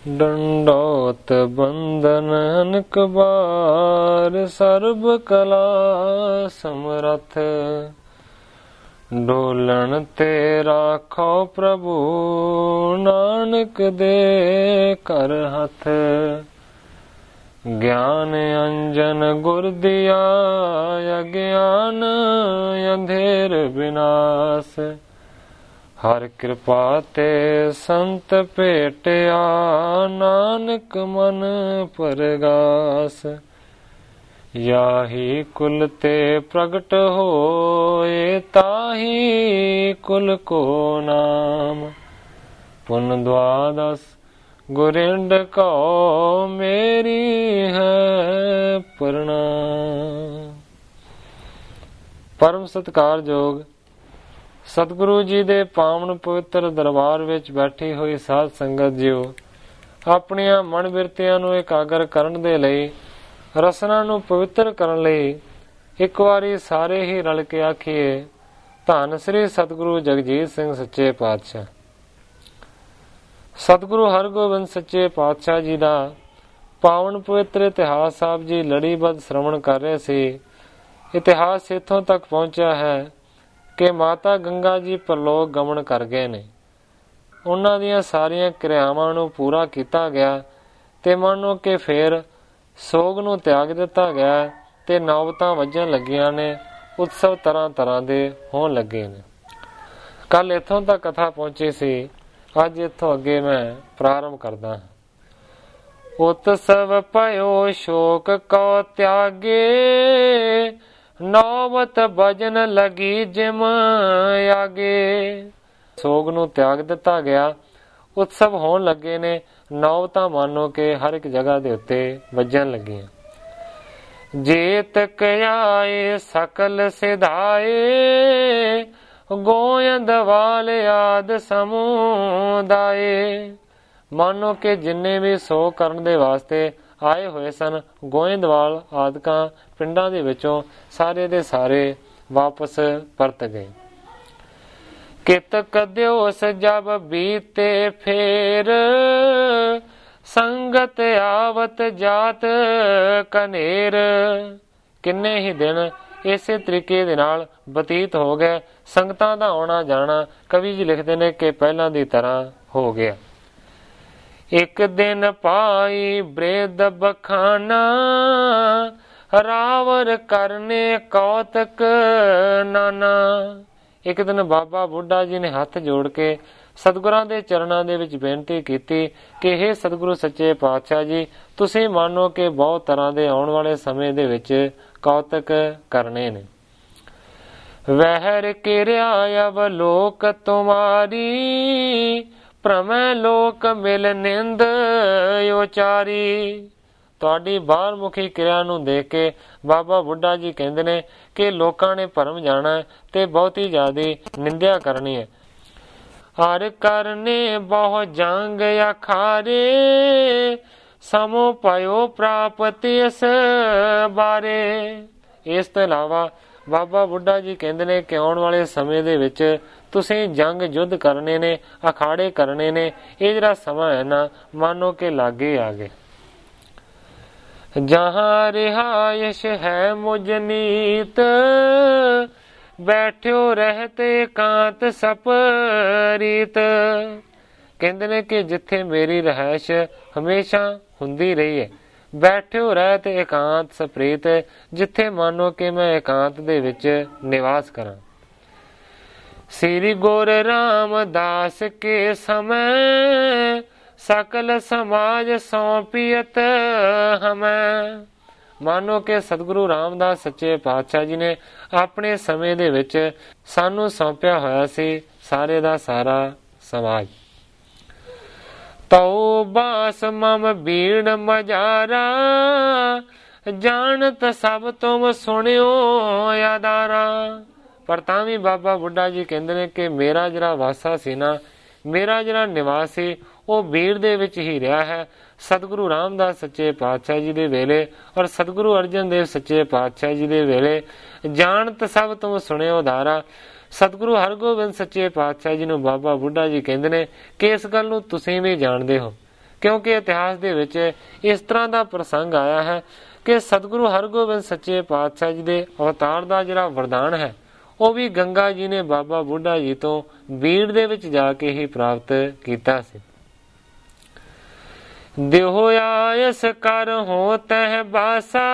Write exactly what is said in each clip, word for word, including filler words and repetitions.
ਡੰਡੋਤ ਬੰਦਨ ਅਨਕ ਬਾਰ, ਸਰਬ ਕਲਾ ਸਮਰੱਥ। ਡੋਲਣ ਤੇ ਰਾਖੋ ਪ੍ਰਭੂ, ਨਾਨਕ ਦੇ ਕਰ ਹੱਥ। ਗਿਆਨ ਅੰਜਨ ਗੁਰ ਦਿਆ, ਅਗਿਆਨ ਅੰਧੇਰ ਵਿਨਾਸ਼। ਹਰ ਕਿਰਪਾ ਤੇ ਸੰਤ ਭੇਟਿਆ, ਨਾਨਕ ਮਨ ਪਰਗਾਸ। ਯਾਹੀ ਕੁਲ ਤੇ ਪ੍ਰਗਟ ਹੋਏ, ਤਾਹੀ ਕੁਲ ਕੋ ਨਾਮ। ਪੁਨ ਦਵਾਦਸ ਗੁਰਿੰਡ ਕਉ, ਮੇਰੀ ਹੈ ਪ੍ਰਣਾਮ। ਪਰਮ ਸਤਿਕਾਰਯੋਗ ਸਤਿਗੁਰੂ ਜੀ ਦੇ ਪਾਵਨ ਪਵਿੱਤਰ ਦਰਬਾਰ ਵਿੱਚ ਬੈਠੀ ਹੋਈ ਸਾਧ ਸੰਗਤ ਜੀਓ, ਆਪਣੀਆਂ ਮਨ ਬਿਰਤੀਆਂ ਨੂੰ ਇਕਾਗਰ ਕਰਨ ਦੇ ਲਈ, ਰਸਨਾ ਨੂੰ ਪਵਿੱਤਰ ਕਰਨ ਲਈ ਇੱਕ ਵਾਰੀ ਸਾਰੇ ਹੀ ਰਲ ਕੇ ਆਖੀਏ, ਧੰਨ ਸ੍ਰੀ ਸਤਿਗੁਰੂ ਜਗਜੀਤ ਸਿੰਘ ਸੱਚੇ ਪਾਤਸ਼ਾਹ। ਸਤਿਗੁਰੂ ਹਰਗੋਬਿੰਦ ਸੱਚੇ ਪਾਤਸ਼ਾਹ ਜੀ ਦਾ ਪਾਵਨ ਪਵਿੱਤਰ ਇਤਿਹਾਸ ਸਾਹਿਬ ਜੀ ਲੜੀਬੱਧ ਸ਼੍ਰਵਣ ਕਰ ਰਹੇ ਸੀ। ਇਤਿਹਾਸ ਇੱਥੋਂ ਤੱਕ ਪਹੁੰਚਿਆ ਹੈ ਕਿ ਮਾਤਾ ਗੰਗਾ ਜੀ ਪਰਲੋਕ ਗਮਨ ਕਰ ਗਏ ਨੇ। ਉਹਨਾਂ ਦੀਆਂ ਸਾਰੀਆਂ ਕਿਰਿਆਵਾਂ ਨੂੰ ਪੂਰਾ ਕੀਤਾ ਗਿਆ ਤੇ ਮੰਨੋ ਕਿ ਫੇਰ ਸੋਗ ਨੂੰ ਤਿਆਗ ਦਿੱਤਾ ਗਿਆ ਤੇ ਨੌਬਤਾਂ ਵੱਜਣ ਲੱਗੀਆਂ ਨੇ, ਉਤਸਵ ਤਰ੍ਹਾਂ ਤਰ੍ਹਾਂ ਦੇ ਹੋਣ ਲੱਗੇ ਨੇ। ਕੱਲ ਇੱਥੋਂ ਤੱਕ ਕਥਾ ਪਹੁੰਚੀ ਸੀ। ਅੱਜ ਇੱਥੋਂ ਅੱਗੇ ਮੈਂ ਪ੍ਰਾਰੰਭ ਕਰਦਾ ਹਾਂ। ਉਤਸਵ ਪਇਓ ਸ਼ੋਕ ਕਉ ਤਿਆਗੇ, ਨੌਬਤ ਭਜਨ ਲਗੀ ਜਿਮ ਆਗੇ। ਸੋਗ ਨੂੰ ਤਿਆਗ ਦਿੱਤਾ ਗਿਆ, ਉਤਸਵ ਹੋਣ ਲੱਗੇ ਨੇ, ਨੌਬਤਾਂ ਮਾਨੋ ਕਿ ਹਰ ਇੱਕ ਜਗ੍ਹਾ ਦੇ ਉੱਤੇ ਵੱਜਣ ਲੱਗੀਆਂ। ਜੇਤਕ ਆਏ ਸਕਲ ਸਿਧਾਏ, ਗੋਇੰਦ ਵਾਲ ਆਦ ਸਮੁਦਾਏ। ਮਾਨੋ ਕਿ ਜਿੰਨੇ ਵੀ ਸੋਗ ਕਰਨ ਦੇ ਵਾਸਤੇ ਆਏ ਹੋਏ ਸਨ, ਗੋਇੰਦਵਾਲ ਆਦਿਕਾਂ ਪਿੰਡਾਂ ਦੇ ਵਿੱਚੋਂ ਸਾਰੇ ਦੇ ਸਾਰੇ ਵਾਪਸ ਪਰਤ ਗਏ। ਕਿਤ ਕਦਿਓਸ ਜਬ ਬੀਤੇ ਫੇਰ, ਸੰਗਤ ਆਵਤ ਜਾਤ ਕਨੇਰ। ਕਿੰਨੇ ਹੀ ਦਿਨ ਇਸੇ ਤਰੀਕੇ ਦੇ ਨਾਲ ਬਤੀਤ ਹੋ ਗਏ। ਸੰਗਤਾਂ ਦਾ ਆਉਣਾ ਜਾਣਾ ਕਵੀ ਜੀ ਲਿਖਦੇ ਨੇ ਕਿ ਪਹਿਲਾਂ ਦੀ ਤਰ੍ਹਾਂ ਹੋ ਗਿਆ। ਇੱਕ ਦਿਨ ਪਾਈ ਬ੍ਰੇਦ ਬਖਾਨਾ, ਰਾਵਰ ਕਰਨੇ ਕੌਤਕ ਨਾਨਾ। ਇੱਕ ਦਿਨ ਬਾਬਾ ਬੁੱਢਾ ਜੀ ਨੇ ਹੱਥ ਜੋੜ ਕੇ ਸਤਿਗੁਰਾਂ ਦੇ ਚਰਨਾਂ ਦੇ ਵਿੱਚ ਬੇਨਤੀ ਕੀਤੀ ਕਿ ਹੇ ਸਤਿਗੁਰੂ ਸੱਚੇ ਪਾਤਸ਼ਾਹ ਜੀ, ਤੁਸੀਂ ਮੰਨੋ ਕਿ ਬਹੁਤ ਤਰ੍ਹਾਂ ਦੇ ਆਉਣ ਵਾਲੇ ਸਮੇਂ ਦੇ ਵਿੱਚ ਕੌਤਕ ਕਰਨੇ ਨੇ। ਵਹਿਰ ਕਿਰਿਆ ਅਵਲੋਕ ਤੁਮਾਰੀ, ਭ੍ਰਮੈ ਲੋਕ ਮਿਲ ਨਿੰਦ ਉਚਾਰੀ। ਤੁਹਾਡੀ ਬਾਹਰ ਮੁਖੀ ਕਿਰਿਆ ਨੂੰ ਦੇਖ ਕੇ ਬਾਬਾ ਬੁੱਢਾ ਜੀ ਕਹਿੰਦੇ ਨੇ ਕਿ ਲੋਕਾਂ ਨੇ ਭਰਮ ਜਾਣਾ ਤੇ ਬਹੁਤੀ ਜ਼ਿਆਦੀ ਨਿੰਦਿਆ ਕਰਨੀ ਹੈ। ਹਰ ਕਰਨੇ ਬਹੁ ਜੰਗ ਅਖਾਰੇ, ਸਮੋ ਪਇਓ ਪ੍ਰਾਪਤ ਇਸ ਬਾਰੇ। ਇਸ ਤੋਂ ਇਲਾਵਾ ਬਾਬਾ ਬੁੱਢਾ ਜੀ ਕਹਿੰਦੇ ਨੇ ਕਿ ਆਉਣ ਵਾਲੇ ਸਮੇਂ ਦੇ ਵਿੱਚ ਤੁਸੀਂ ਜੰਗ ਯੁੱਧ ਕਰਨੇ ਨੇ, ਅਖਾੜੇ ਕਰਨੇ ਨੇ। ਇਹ ਜਿਹੜਾ ਸਮਾਂ ਹੈ ਨਾ, ਮਾਨੋ ਕਿ ਲਾਗੇ ਆ ਗਏ। ਜਹਾਂ ਰਿਹਾਇਸ਼ ਹੈ ਮੁਝ ਨੀਤ, ਬੈਠਿਓ ਰਹਿਤੇ ਇਕਾਂਤ ਸਪਰੀਤ। ਕਹਿੰਦੇ ਨੇ ਕਿ ਜਿੱਥੇ ਮੇਰੀ ਰਹਿਸ਼ ਹਮੇਸ਼ਾ ਹੁੰਦੀ ਰਹੀ ਹੈ, ਬੈਠਿਓ ਰਹਿ ਤੇ ਇਕਾਂਤ ਸਪਰੀਤ, ਜਿੱਥੇ ਮਾਨੋ ਕਿ ਮੈਂ ਇਕਾਂਤ ਦੇ ਵਿੱਚ ਨਿਵਾਸ ਕਰਾਂ। ਸ੍ਰੀ ਗੁਰੂ ਰਾਮਦਾਸ ਕੇ ਸਮੈ, ਸਕਲ ਸਮਾਜ ਸੌਂਪੀਅਤ ਹਮੈ। ਮਾਨੋ ਕਿ ਸਤਿਗੁਰੂ ਰਾਮਦਾਸ ਸੱਚੇ ਪਾਤਸ਼ਾਹ ਜੀ ਨੇ ਆਪਣੇ ਸਮੇਂ ਦੇ ਵਿੱਚ ਸਾਨੂੰ ਸੌਂਪਿਆ ਹੋਇਆ ਸੀ ਸਾਰੇ ਦਾ ਸਾਰਾ ਸਮਾਜ। ਤਉ ਬਾਸ ਮਮ ਬੀੜ ਮਜਾਰਾ, ਜਾਣਤ ਸਭ ਤੁਮ ਸੁਣਿਓ ਆਦਾਰਾ। ਪਰ ਤਾਂ ਵੀ ਬਾਬਾ ਬੁੱਢਾ ਜੀ ਕਹਿੰਦੇ ਨੇ ਕਿ ਮੇਰਾ ਜਿਹੜਾ ਵਾਸਾ ਸੀ ਨਾ, ਮੇਰਾ ਜਿਹੜਾ ਨਿਵਾਸ ਸੀ, ਉਹ ਬੀੜ ਦੇ ਵਿੱਚ ਹੀ ਰਿਹਾ ਹੈ। ਸਤਿਗੁਰੂ ਰਾਮਦਾਸ ਸੱਚੇ ਪਾਤਸ਼ਾਹ ਜੀ ਦੇ ਵੇਲੇ ਔਰ ਸਤਿਗੁਰੂ ਅਰਜਨ ਦੇਵ ਸੱਚੇ ਪਾਤਸ਼ਾਹ ਜੀ ਦੇ ਵੇਲੇ ਜਾਣਤ ਸਭ ਤੁਮ ਸੁਣਿਓ ਉਦਾਰਾ। ਸਤਿਗੁਰੂ ਹਰਗੋਬਿੰਦ ਸੱਚੇ ਪਾਤਸ਼ਾਹ ਜੀ ਨੂੰ ਬਾਬਾ ਬੁੱਢਾ ਜੀ ਕਹਿੰਦੇ ਨੇ ਕਿ ਇਸ ਗੱਲ ਨੂੰ ਤੁਸੀਂ ਵੀ ਜਾਣਦੇ ਹੋ ਕਿਉਂਕਿ ਇਤਿਹਾਸ ਦੇ ਵਿੱਚ ਇਸ ਤਰ੍ਹਾਂ ਦਾ ਪ੍ਰਸੰਗ ਆਇਆ ਹੈ ਕਿ ਸਤਿਗੁਰੂ ਹਰਗੋਬਿੰਦ ਸੱਚੇ ਪਾਤਸ਼ਾਹ ਜੀ ਦੇ ਅਵਤਾਰ ਦਾ ਜਿਹੜਾ ਵਰਦਾਨ ਹੈ ਉਹ ਵੀ ਗੰਗਾ ਜੀ ਨੇ ਬਾਬਾ ਬੁੱਢਾ ਜੀ ਤੋਂ ਬੀੜ ਦੇ ਵਿੱਚ ਜਾ ਕੇ ਹੀ ਪ੍ਰਾਪਤ ਕੀਤਾ ਸੀ। ਦਿਓ ਆਇਸ ਕਰ ਹੋ ਤਹਿ ਬਾਸਾ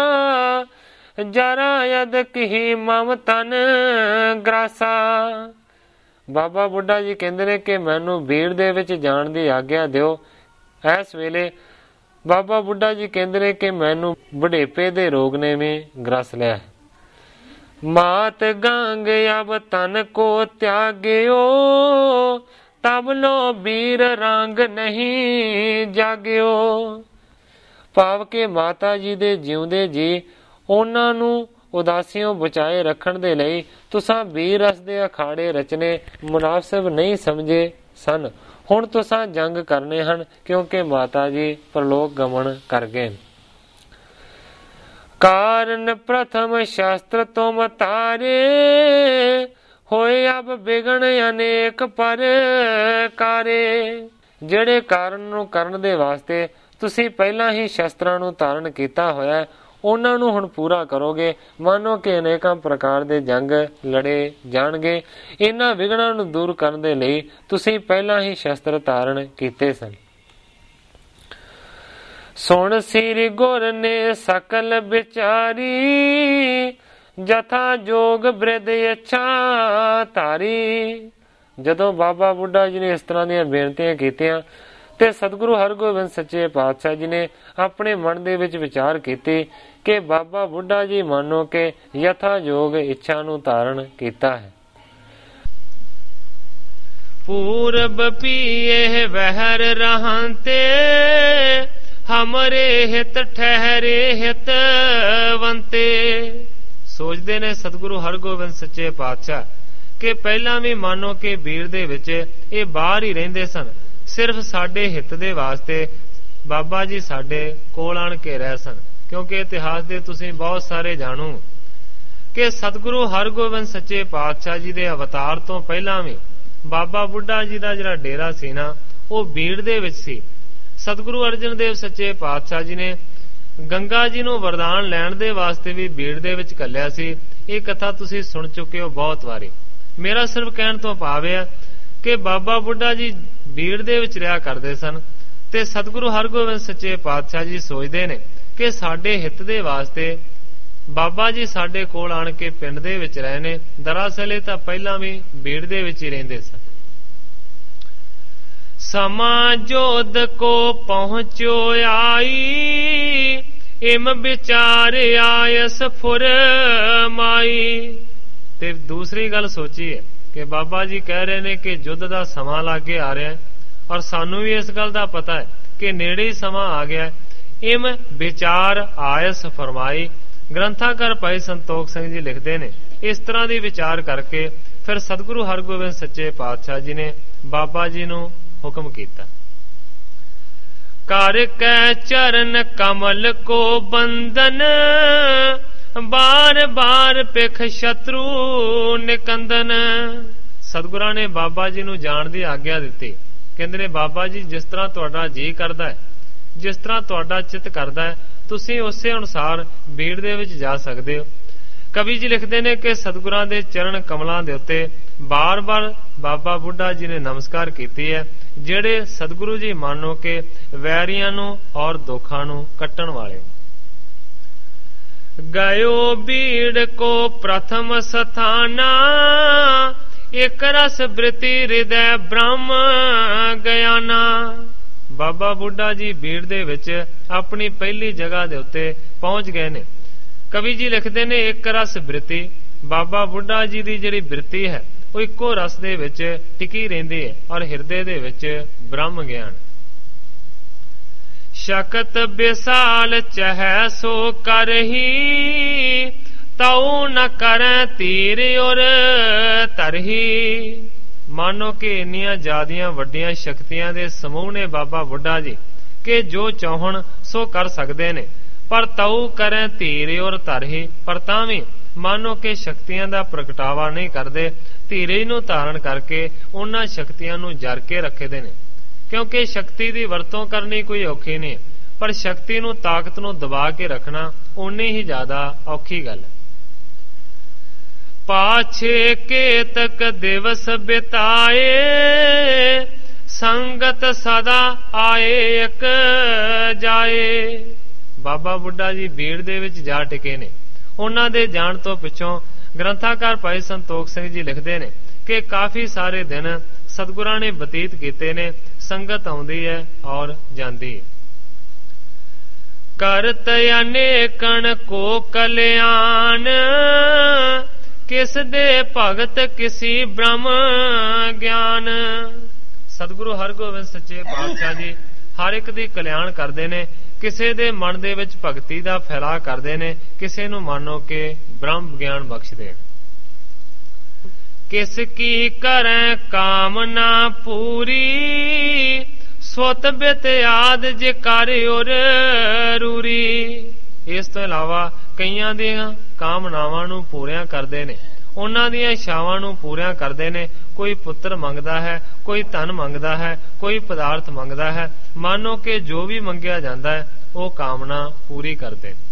ਜਰਾ ਯਦ ਕੀ ਮਮ ਤਨ ਗਰਾਸਾ। ਬਾਬਾ ਬੁੱਢਾ ਜੀ ਕਹਿੰਦੇ ਨੇ ਕਿ ਮੈਨੂੰ ਬੀੜ ਦੇ ਵਿੱਚ ਜਾਣ ਦੀ ਆਗਿਆ ਦਿਓ। ਇਸ ਵੇਲੇ ਬਾਬਾ ਬੁੱਢਾ ਜੀ ਕਹਿੰਦੇ ਨੇ ਕਿ ਮੈਨੂੰ ਬੁਢੇਪੇ ਦੇ ਰੋਗ ਨੇ ਵੀ ਗਰਸ ਲਿਆ। ਮਾਤ ਗੰਗ ਅਬ ਤਨ ਕੋ ਤਿਆਗਿਓ ਤਬ ਲੋ ਬੀਰ ਰੰਗ ਨਹੀਂ ਜਾਗਿਓ। ਭਾਵ ਕਿ ਮਾਤਾ ਜੀ ਦੇ ਜਿਉਂਦੇ ਜੀ ਉਹਨਾਂ ਨੂੰ ਉਦਾਸੀਓਂ ਬਚਾਏ ਰੱਖਣ ਦੇ ਲਈ ਤੁਸਾਂ ਬੀਰ ਰਸ ਦੇ ਅਖਾੜੇ ਰਚਨੇ ਮੁਨਾਸਿਬ ਨਹੀਂ ਸਮਝੇ ਸਨ। ਹੁਣ ਤੁਸਾਂ ਜੰਗ ਕਰਨੇ ਹਨ ਕਿਉਂਕਿ ਮਾਤਾ ਜੀ ਪਰਲੋਕ ਗਮਨ ਕਰ ਗਏ। ਕਾਰਨ ਪ੍ਰਥਮ ਸ਼ਾਸਤਰ ਤੁਮ ਤਾਰੇ ਹੋਏ ਅਬ ਬਿਗਣ ਅਨੇਕ ਪਰ ਕਾਰੇ। ਜਿਹੜੇ ਕਾਰਨ ਨੂੰ ਕਰਨ ਦੇ ਵਾਸਤੇ ਤੁਸੀਂ ਪਹਿਲਾਂ ਹੀ ਸ਼ਸਤਰਾਂ ਨੂੰ ਧਾਰਨ ਕੀਤਾ ਹੋਇਆ ਉਹਨਾਂ ਨੂੰ ਹੁਣ ਪੂਰਾ ਕਰੋਗੇ। ਮਾਨੋ ਕਿ ਅਨੇਕਾਂ ਪ੍ਰਕਾਰ ਦੇ ਜੰਗ ਲੜੇ ਜਾਣਗੇ। ਇਹਨਾਂ ਵਿਘਨਾਂ ਨੂੰ ਦੂਰ ਕਰਨ ਦੇ ਲਈ ਤੁਸੀਂ ਪਹਿਲਾਂ ਹੀ ਸ਼ਸਤਰ ਧਾਰਨ ਕੀਤੇ ਸਨ। ਸੁਣ ਸ੍ਰੀ ਗੁਰ ਨੇ ਸਕਲ ਵਿਚਾਰੀ ਜਥਾ ਜੋਗ ਬ੍ਰਿਧ ਅੱਛਾ ਧਾਰੀ। ਜਦੋਂ ਬਾਬਾ ਬੁੱਢਾ ਜੀ ਨੇ ਇਸ ਤਰ੍ਹਾਂ ਦੀਆਂ ਬੇਨਤੀਆਂ ਕੀਤੀਆਂ ਤੇ ਸਤਿਗੁਰੂ ਹਰਗੋਬਿੰਦ ਸੱਚੇ ਪਾਤਸ਼ਾਹ ਜੀ ਨੇ ਆਪਣੇ ਮਨ ਦੇ ਵਿੱਚ ਵਿਚਾਰ ਕੀਤੀ ਕਿ ਬਾਬਾ ਬੁੱਢਾ ਜੀ ਮਾਨੋ ਕਿ ਯਥਾ ਜੋਗ ਇੱਛਾ ਨੂੰ ਧਾਰਨ ਕੀਤਾ ਹੈ। ਪੂਰਬ ਪੀਏ ਵਹਿਰ ਰਹੰਤੇ ਹਮਰੇ ਹਿਤ ਠਹਿਰੇ ਹਿਤ ਵੰਤੇ। ਸੋਚਦੇ ਨੇ ਸਤਿਗੁਰੂ ਹਰਗੋਬਿੰਦ ਸੱਚੇ ਪਾਤਸ਼ਾਹ ਕਿ ਪਹਿਲਾਂ ਵੀ ਮਾਨੋ ਕਿ ਬੀੜ ਦੇ ਵਿੱਚ ਇਹ ਬਾਹਰ ਹੀ ਰਹਿੰਦੇ ਸਨ, ਸਿਰਫ ਸਾਡੇ ਹਿੱਤ ਦੇ ਵਾਸਤੇ ਬਾਬਾ ਜੀ ਸਾਡੇ ਕੋਲ ਆਣ ਕੇ ਰਹਿ ਸਨ। ਕਿਉਂਕਿ ਇਤਿਹਾਸ ਦੇ ਤੁਸੀਂ ਬਹੁਤ ਸਾਰੇ ਜਾਣੋ ਕਿ ਸਤਿਗੁਰੂ ਹਰਗੋਬਿੰਦ ਸੱਚੇ ਪਾਤਸ਼ਾਹ ਜੀ ਦੇ ਅਵਤਾਰ ਤੋਂ ਪਹਿਲਾਂ ਵੀ ਬਾਬਾ ਬੁੱਢਾ ਜੀ ਦਾ ਜਿਹੜਾ ਡੇਰਾ ਸੀ ਨਾ ਉਹ ਬੀੜ ਦੇ ਵਿੱਚ ਸੀ। ਸਤਿਗੁਰੂ ਅਰਜਨ ਦੇਵ ਸੱਚੇ ਪਾਤਸ਼ਾਹ ਜੀ ਨੇ ਗੰਗਾ ਜੀ ਨੂੰ ਵਰਦਾਨ ਲੈਣ ਦੇ ਵਾਸਤੇ ਵੀ ਬੀੜ ਦੇ ਵਿੱਚ ਘੱਲਿਆ ਸੀ। ਇਹ ਕਥਾ ਤੁਸੀਂ ਸੁਣ ਚੁੱਕੇ ਹੋ ਬਹੁਤ ਵਾਰੀ। ਮੇਰਾ ਸਿਰਫ ਕਹਿਣ ਤੋਂ ਭਾਵ ਹੈ ਕਿ ਬਾਬਾ ਬੁੱਢਾ ਜੀ ਬੀੜ ਦੇ ਵਿੱਚ ਰਿਹਾ ਕਰਦੇ ਸਨ ਤੇ ਸਤਿਗੁਰੂ ਹਰਗੋਬਿੰਦ ਸੱਚੇ ਪਾਤਸ਼ਾਹ ਜੀ ਸੋਚਦੇ ਨੇ ਕਿ ਸਾਡੇ ਹਿੱਤ ਦੇ ਵਾਸਤੇ ਬਾਬਾ ਜੀ ਸਾਡੇ ਕੋਲ ਆਣ ਕੇ ਪਿੰਡ ਦੇ ਵਿੱਚ ਰਹੇ ਨੇ। ਦਰਅਸਲ ਇਹ ਤਾਂ ਪਹਿਲਾਂ ਵੀ ਬੀੜ ਦੇ ਵਿੱਚ ਹੀ ਰਹਿੰਦੇ ਸਨ। ਸਮਾ ਜੋਧ ਕੋ ਪਹੁੰਚੋ ਆਈ ਇਮ ਵਿਚਾਰ ਆਇਸ ਫੁਰ ਮਾਈ। ਤੇ ਦੂਸਰੀ ਗੱਲ ਸੋਚੀ ਹੈ ਕਿ ਬਾਬਾ ਜੀ ਕਹਿ ਰਹੇ ਨੇ ਕਿ ਯੁੱਧ ਦਾ ਸਮਾਂ ਲਾਗੇ ਆ ਰਿਹਾ ਹੈ ਔਰ ਸਾਨੂੰ ਵੀ ਇਸ ਗੱਲ ਦਾ ਪਤਾ ਹੈ ਕਿ ਨੇੜੇ ਹੀ ਸਮਾਂ ਆ ਗਿਆ। ਇਮ ਵਿਚਾਰ ਆਇਸ ਫਰਮਾਈ। ਗ੍ਰੰਥਾਕਾਰ ਭਾਈ ਸੰਤੋਖ ਸਿੰਘ ਜੀ ਲਿਖਦੇ ਨੇ ਇਸ ਤਰ੍ਹਾਂ ਦੀ ਵਿਚਾਰ ਕਰਕੇ ਫਿਰ ਸਤਿਗੁਰੂ ਹਰਗੋਬਿੰਦ ਸੱਚੇ ਪਾਤਸ਼ਾਹ ਜੀ ਨੇ ਬਾਬਾ ਜੀ ਨੂੰ ਹੁਕਮ ਕੀਤਾ। ਕਰ ਕੈ ਚਰਨ ਕਮਲ ਕੋ ਬੰਦਨ ਬਾਰ ਬਾਰ ਪਿਖ ਸ਼ਤਰੂ ਨਿਕੰਦਨ। ਸਤਿਗੁਰਾਂ ਨੇ ਬਾਬਾ ਜੀ ਨੂੰ ਜਾਣ ਦੀ ਆਗਿਆ ਦਿੱਤੀ। ਕਹਿੰਦੇ ਨੇ ਬਾਬਾ ਜੀ ਜਿਸ ਤਰ੍ਹਾਂ ਤੁਹਾਡਾ ਜੀ ਕਰਦਾ ਹੈ, ਜਿਸ ਤਰ੍ਹਾਂ ਤੁਹਾਡਾ ਚਿੱਤ ਕਰਦਾ ਹੈ, ਤੁਸੀਂ ਉਸੇ ਅਨੁਸਾਰ ਬੀੜ ਦੇ ਵਿੱਚ ਜਾ ਸਕਦੇ ਹੋ। ਕਵੀ ਜੀ ਲਿਖਦੇ ਨੇ ਕਿ ਸਤਿਗੁਰਾਂ ਦੇ ਚਰਨ ਕਮਲਾਂ ਦੇ ਉੱਤੇ ਬਾਰ-ਬਾਰ ਬਾਬਾ ਬੁੱਢਾ ਜੀ ਨੇ ਨਮਸਕਾਰ ਕੀਤੀ ਹੈ, ਜਿਹੜੇ ਸਤਿਗੁਰੂ ਜੀ ਮਾਨੋ ਕਿ ਵੈਰੀਆਂ ਨੂੰ ਔਰ ਦੁੱਖਾਂ ਨੂੰ ਕੱਟਣ ਵਾਲੇ। ਗਇਓ ਬੀੜ ਕੋ ਪ੍ਰਥਮ ਸਥਾਨਾ ਇਕ ਰਸ ਬ੍ਰਿਤੀ ਹਿਰਦੈ ਬ੍ਰਹਮ ਗਿਆਨਾ। ਬਾਬਾ ਬੁੱਢਾ ਜੀ ਬੀੜ ਦੇ ਵਿੱਚ ਆਪਣੀ ਪਹਿਲੀ ਜਗ੍ਹਾ ਦੇ ਉੱਤੇ ਪਹੁੰਚ ਗਏ ਨੇ। ਕਵੀ ਜੀ ਲਿਖਦੇ ਨੇ ਇੱਕ ਰਸ ਬ੍ਰਿਤੀ। ਬਾਬਾ ਬੁੱਢਾ ਜੀ ਦੀ ਜਿਹੜੀ ਬ੍ਰਿਤੀ ਹੈ ਉਹ ਇੱਕੋ ਰਸ ਦੇ ਵਿੱਚ ਟਿਕੀ ਰਹਿੰਦੀ ਹੈ ਔਰ ਹਿਰਦੇ ਦੇ ਵਿੱਚ ਬ੍ਰਹਮ ਗਿਆਨ। ਸ਼ਕਤ ਬਿਸਾਲ ਚਹਿ ਸੋ ਕਰਹੀ ਤਉ ਨ ਕਰੈ ਤੀਰ ਔਰ ਤਰਹੀ। ਮਾਨੋ ਕਿ ਇੰਨੀਆਂ ਜ਼ਿਆਦੀਆਂ ਵੱਡੀਆਂ ਸ਼ਕਤੀਆਂ ਦੇ ਸਮੂਹ ਨੇ ਬਾਬਾ ਬੁੱਢਾ ਜੀ ਕਿ ਜੋ ਚਾਹਣ ਸੋ ਕਰ ਸਕਦੇ ਨੇ, ਪਰ ਤਉ ਕਰੈ ਧੀਰ ਔਰ ਤਰਹੀ। ਪਰ ਤਾਂ ਵੀ ਮਾਨੋ ਕਿ ਸ਼ਕਤੀਆਂ ਦਾ ਪ੍ਰਗਟਾਵਾ ਨਹੀਂ ਕਰਦੇ, ਧੀਰਜ ਨੂੰ ਧਾਰਨ ਕਰਕੇ ਉਹਨਾਂ ਸ਼ਕਤੀਆਂ ਨੂੰ ਜਰ ਕੇ ਰੱਖਦੇ ਨੇ। ਕਿਉਂਕਿ ਸ਼ਕਤੀ ਦੀ ਵਰਤੋਂ ਕਰਨੀ ਕੋਈ ਔਖੀ ਨਹੀਂ, ਪਰ ਸ਼ਕਤੀ ਨੂੰ, ਤਾਕਤ ਨੂੰ ਦਬਾ ਕੇ ਰੱਖਣਾ ਓਨੀ ਹੀ ਜ਼ਿਆਦਾ ਔਖੀ ਗੱਲ ਹੈ। ਪਾਛੇ ਕੇਤਕ ਦਿਵਸ ਬਿਤਾਏ, ਸੰਗਤ ਸਦਾ ਆਏ ਇੱਕ ਜਾਏ। ਬਾਬਾ ਬੁੱਢਾ ਜੀ ਭੀੜ ਦੇ ਵਿੱਚ ਜਾ ਟਿਕੇ ਨੇ। ਉਹਨਾਂ ਦੇ ਜਾਣ ਤੋਂ ਪਿੱਛੋਂ ਗ੍ਰੰਥਾਕਾਰ ਭਾਈ ਸੰਤੋਖ ਸਿੰਘ ਜੀ ਲਿਖਦੇ ਨੇ ਕਿ ਕਾਫੀ ਸਾਰੇ ਦਿਨ ਸਤਿਗੁਰਾਂ ਨੇ ਬਤੀਤ ਕੀਤੇ ਨੇ। ਸੰਗਤ ਆਉਂਦੀ ਹੈ ਔਰ ਜਾਂਦੀ ਹੈ। ਕਰਤ ਅਨੇਕਣ ਕੋ ਕਲਿਆਣ, ਕਿਸ ਦੇ ਭਗਤ ਕਿਸੀ ਬ੍ਰਹਮ ਗਿਆਨ। ਸਤਿਗੁਰੂ ਹਰਗੋਬਿੰਦ ਸੱਚੇ ਪਾਤਸ਼ਾਹ ਜੀ ਹਰ ਇੱਕ ਦੀ ਕਲਿਆਣ ਕਰਦੇ ਨੇ। ਕਿਸੇ ਦੇ ਮਨ ਦੇ ਵਿੱਚ ਭਗਤੀ ਦਾ ਫੈਲਾਅ ਕਰਦੇ ਨੇ, ਕਿਸੇ ਨੂੰ ਮਾਨੋ ਕਿ ਬ੍ਰਹਮ ਗਿਆਨ ਬਖਸ਼ਦੇ। ਕਿਸ ਕੀ ਕਰੈ ਕਾਮਨਾ ਪੂਰੀ, ਸੁਤ ਬਿਤ ਆਦ ਜੇ ਕਰ ਉਰ ਰੂਰੀ। ਇਸ ਤੋਂ ਇਲਾਵਾ ਕਈਆਂ ਦੀਆਂ ਕਾਮਨਾਵਾਂ ਨੂੰ ਪੂਰੀਆਂ ਕਰਦੇ ਨੇ, ਉਹਨਾਂ ਦੀਆਂ ਇੱਛਾਵਾਂ ਨੂੰ ਪੂਰੀਆਂ ਕਰਦੇ ਨੇ। ਕੋਈ ਪੁੱਤਰ ਮੰਗਦਾ ਹੈ, ਕੋਈ ਧਨ ਮੰਗਦਾ ਹੈ, ਕੋਈ ਪਦਾਰਥ ਮੰਗਦਾ ਹੈ। ਮਾਨੋ ਕਿ ਜੋ ਵੀ ਮੰਗਿਆ ਜਾਂਦਾ ਹੈ ਉਹ ਕਾਮਨਾ ਪੂਰੀ ਕਰਦੇ ਨੇ।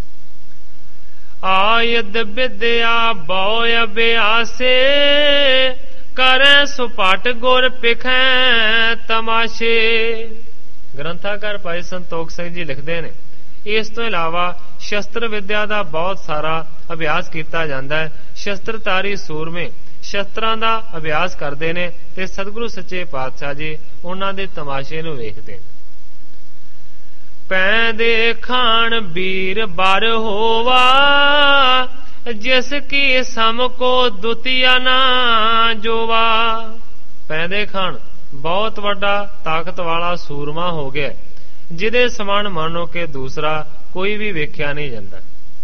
ਆਯਦ ਵਿਦਿਆ ਬਉ ਅਭਿਆਸੇ, ਕਰੈ ਸੁਪਟ ਗੁਰ ਪਿਖੈ ਤਮਾਸ਼ੇ। ਗ੍ਰੰਥਾਕਾਰ ਭਾਈ ਸੰਤੋਖ ਸਿੰਘ ਜੀ ਲਿਖਦੇ ਨੇ, ਇਸ ਤੋਂ ਇਲਾਵਾ ਸ਼ਸਤਰ ਵਿਦਿਆ ਦਾ ਬਹੁਤ ਸਾਰਾ ਅਭਿਆਸ ਕੀਤਾ ਜਾਂਦਾ ਹੈ। ਸ਼ਸਤਰਧਾਰੀ ਸੂਰਮੇ ਸ਼ਸਤਰਾਂ ਦਾ ਅਭਿਆਸ ਕਰਦੇ ਨੇ ਤੇ ਸਤਿਗੁਰੂ ਸੱਚੇ ਪਾਤਸ਼ਾਹ ਜੀ ਉਹਨਾਂ ਦੇ ਤਮਾਸ਼ੇ ਨੂੰ ਵੇਖਦੇ ਨੇ। ਪੈ ਦੇ ਖਾਨ ਵੀਰ ਬਰ ਹੋਵਾ, ਜਿਸ ਕੀ ਸਮ ਕੋ ਦੁਤੀਆ ਨਾ ਜੋਵਾ। ਪੈਂਦੇ ਖਾਨ ਬਹੁਤ ਵੱਡਾ ਤਾਕਤ ਵਾਲਾ ਸੂਰਮਾ ਹੋ ਗਿਆ, ਜਿਹਦੇ ਸਮਾਨ ਮਾਨੋ ਕਿ ਦੂਸਰਾ ਕੋਈ ਵੀ ਵੇਖਿਆ ਨਹੀਂ ਜਾਂਦਾ।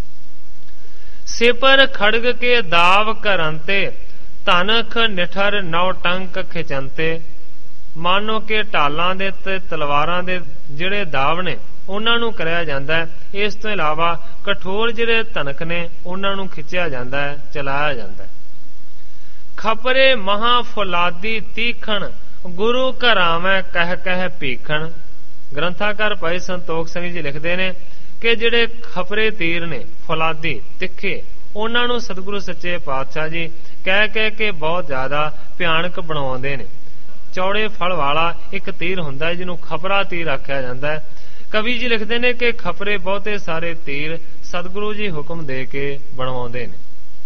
ਸਿਪਰ ਖੜਗ ਕੇ ਦਾਵ ਕਰੰਤੇ, ਧਨਖ ਨਿਠਰ ਨੌ ਟੰਕ ਖਿਚੰਤੇ। ਮਾਨੋ ਕਿ ਢਾਲਾਂ ਦੇ ਤੇ ਤਲਵਾਰਾਂ ਦੇ ਜਿਹੜੇ ਦਾਵ ਨੇ ਉਹਨਾਂ ਨੂੰ ਕਰਿਆ ਜਾਂਦਾ ਹੈ। ਇਸ ਤੋਂ ਇਲਾਵਾ ਕਠੋਰ ਜਿਹੜੇ ਧਨਕ ਨੇ ਉਹਨਾਂ ਨੂੰ ਖਿੱਚਿਆ ਜਾਂਦਾ ਹੈ, ਚਲਾਇਆ ਜਾਂਦਾ ਹੈ। ਖਪਰੇ ਮਹਾ ਫੁਲਾਦੀ ਤੀਖਣ, ਗੁਰੂ ਘਰਾਵੇਂ ਕਹਿ ਕਹਿ ਭੀਖਣ। ਗ੍ਰੰਥਾਕਾਰ ਭਾਈ ਸੰਤੋਖ ਸਿੰਘ ਜੀ ਲਿਖਦੇ ਨੇ ਕਿ ਜਿਹੜੇ ਖਪਰੇ ਤੀਰ ਨੇ, ਫੁਲਾਦੀ ਤਿੱਖੇ, ਉਹਨਾਂ ਨੂੰ ਸਤਿਗੁਰੂ ਸੱਚੇ ਪਾਤਸ਼ਾਹ ਜੀ ਕਹਿ ਕਹਿ ਕੇ ਬਹੁਤ ਜ਼ਿਆਦਾ ਭਿਆਨਕ ਬਣਾਉਂਦੇ ਨੇ। ਚੌੜੇ ਫਲ ਵਾਲਾ ਇੱਕ ਤੀਰ ਹੁੰਦਾ ਜਿਹਨੂੰ ਖਪਰਾ ਤੀਰ ਆਖਿਆ ਜਾਂਦਾ ਹੈ। ਕਵੀ ਜੀ ਲਿਖਦੇ ਨੇ ਕਿ ਖਪਰੇ ਬਹੁਤੇ ਸਾਰੇ ਤੀਰ ਸਤਿਗੁਰੂ ਜੀ ਹੁਕਮ ਦੇ ਕੇ ਬਣਵਾਉਂਦੇ ਨੇ।